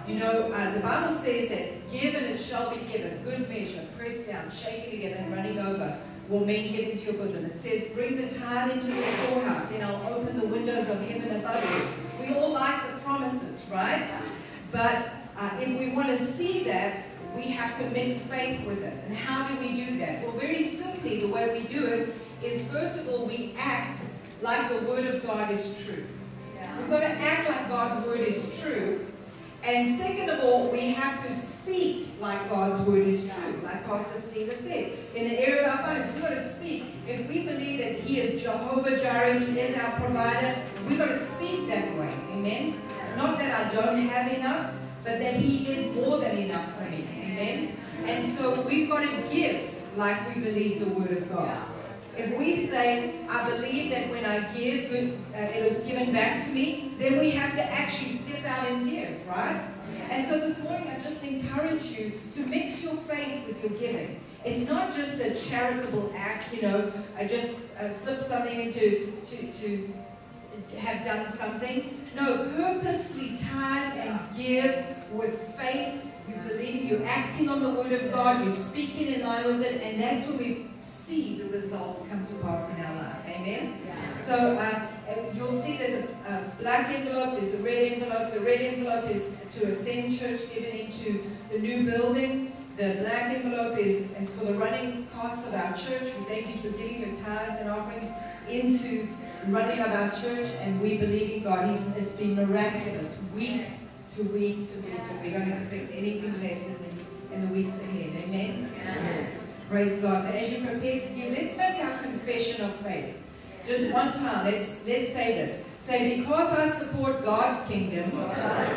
The Bible says that give and it shall be given, good measure, pressed down, shaken together and running over, will men give into your bosom. It says, "Bring the tithe into the storehouse, then I'll open the windows of heaven above you." We all like the promises, right? But if we want to see that, we have to mix faith with it. And how do we do that? Well, very simply, the way we do it is, first of all, we act like the Word of God is true. We've got to act like God's Word is true. And second of all, we have to speak like God's Word is true, like Pastor Steve said. In the area of our finances, we've got to speak. If we believe that He is Jehovah Jireh, He is our provider, we've got to speak that way. Amen? Not that I don't have enough, but that He is more than enough for me. Amen? And so we've got to give like we believe the Word of God. If we say, "I believe that when I give, it is given back to me," then we have to actually step out and give, right? And so this morning, I just encourage you to mix your faith with your giving. It's not just a charitable act, I just slip something in to have done something. No, purposely tithe and give with faith. You believe, you're acting on the Word of God, you're speaking in line with it, and that's when we see the results come to pass in our life. Amen? So you'll see there's a black envelope, there's a red envelope. The red envelope is to Ascend Church, given into the new building. The black envelope is for the running costs of our church. We thank you for giving your tithes and offerings into running of our church, and we believe in God. It's been miraculous, week to week to week, and we don't expect anything less in the weeks ahead. Amen? Amen. Praise God. So as you prepare to give, let's make our confession of faith. Just one time, let's say this. Say, "Because I support God's kingdom by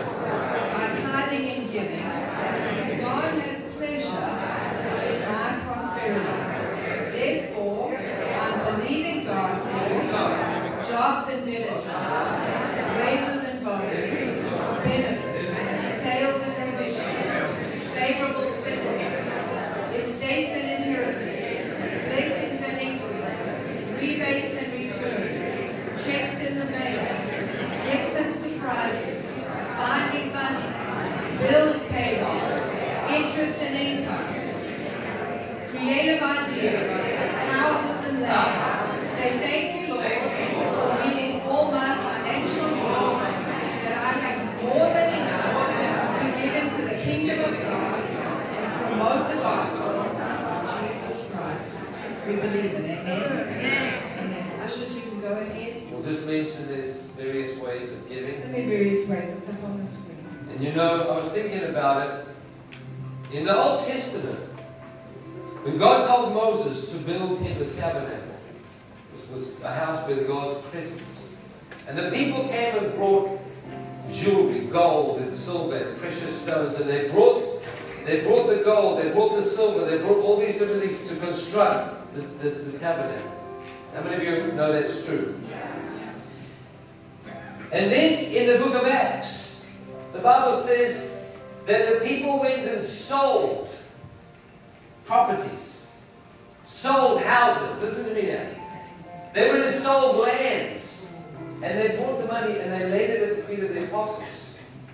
tithing and giving, God has pleasure in my prosperity. Therefore, I'm believing God for jobs and better jobs, raises and bonuses, benefits, sales and commissions, favorable settlements, estates and inheritance, blessings and increase, rebates and returns, checks in the mail, gifts and surprises, finding money, bills paid off, interest and income, creative ideas, houses and land." Say, "Thank you, Lord, for meeting all my financial needs, that I have more than enough to give into the kingdom of God and promote the gospel of Jesus Christ." We believe it. Amen? Amen. Ushers, you can go ahead. We'll just mention there's various ways of giving. There are various ways. It's up on the screen. And I was thinking about it. In the Old Testament, when God told Moses to build him the tabernacle, this was a house with God's presence, and the people came and brought jewelry, gold and silver and precious stones, and they brought the gold, they brought the silver, they brought all these different things to construct the tabernacle. How many of you know that's true? And then in the book of Acts, the Bible says that the people went and sold properties, sold houses. Listen to me now. They went and sold lands, and they bought the money and they laid it at the feet of the apostles.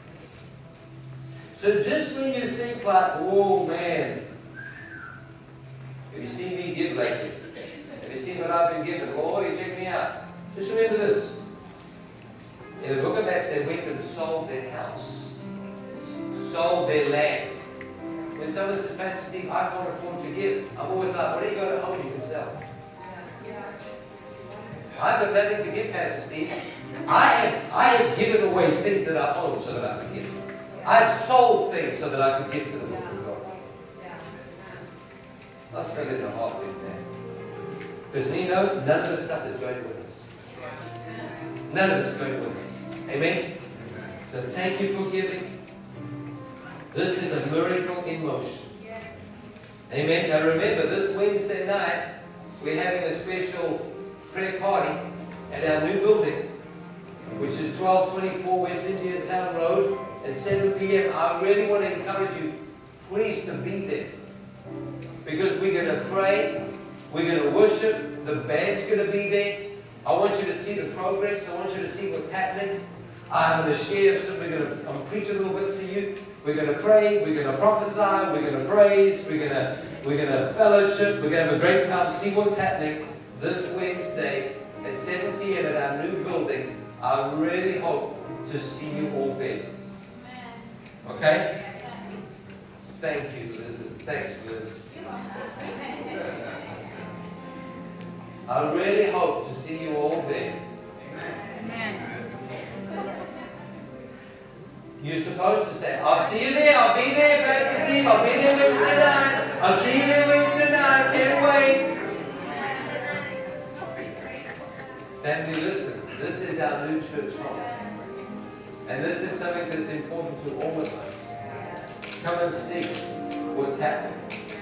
So just when you think like, oh man, have you seen me give lately? Have you seen what I've been given? Oh, you check me out. Just remember this. In the book of Acts, they went and sold their house, sold their land. When someone says, Pastor Steve, I can't afford to give, I'm always like, what do you got at home you can sell? I've got nothing to give, Pastor Steve. I have given away things that I own so that I could give. I've sold things so that I could give to the work of God. I'll say it in a heartbeat, man. Because we know none of this stuff is going with us. None of it's going with us. Amen? So thank you for giving. This is a miracle in motion. Amen? Now remember, this Wednesday night, we're having a special prayer party at our new building, which is 1224 West Indian Town Road at 7 p.m. I really want to encourage you, please, to be there. Because we're going to pray, we're going to worship, the band's going to be there. I want you to see the progress, I want you to see what's happening. I'm going to share some, I'm going to preach a little bit to you. We're going to pray, we're going to prophesy, we're going to praise, we're going to fellowship, we're going to have a great time, see what's happening this Wednesday at 7 p.m. at our new building. I really hope to see you all there. Okay? Thank you, Liz. Thanks, Liz. I really hope to see you all there. Amen. You're supposed to say, I'll see you there, I'll be there, Pastor Steve, I'll be there Wednesday night. I'll see you there Wednesday night, can't wait. Family, listen, this is our new church home. And this is something that's important to all of us. Come and see what's happening.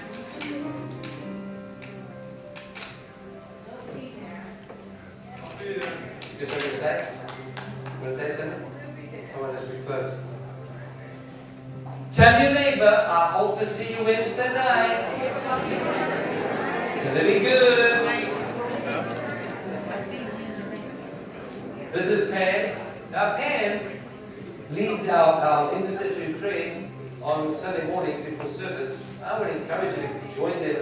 You got something to say? You want to say something? Come on, let's be close. Tell your neighbor, I hope to see you Wednesday night. It's going to be good. This is Pam. Now Pam leads our intercessory prayer on Sunday mornings before service. I would encourage you to join them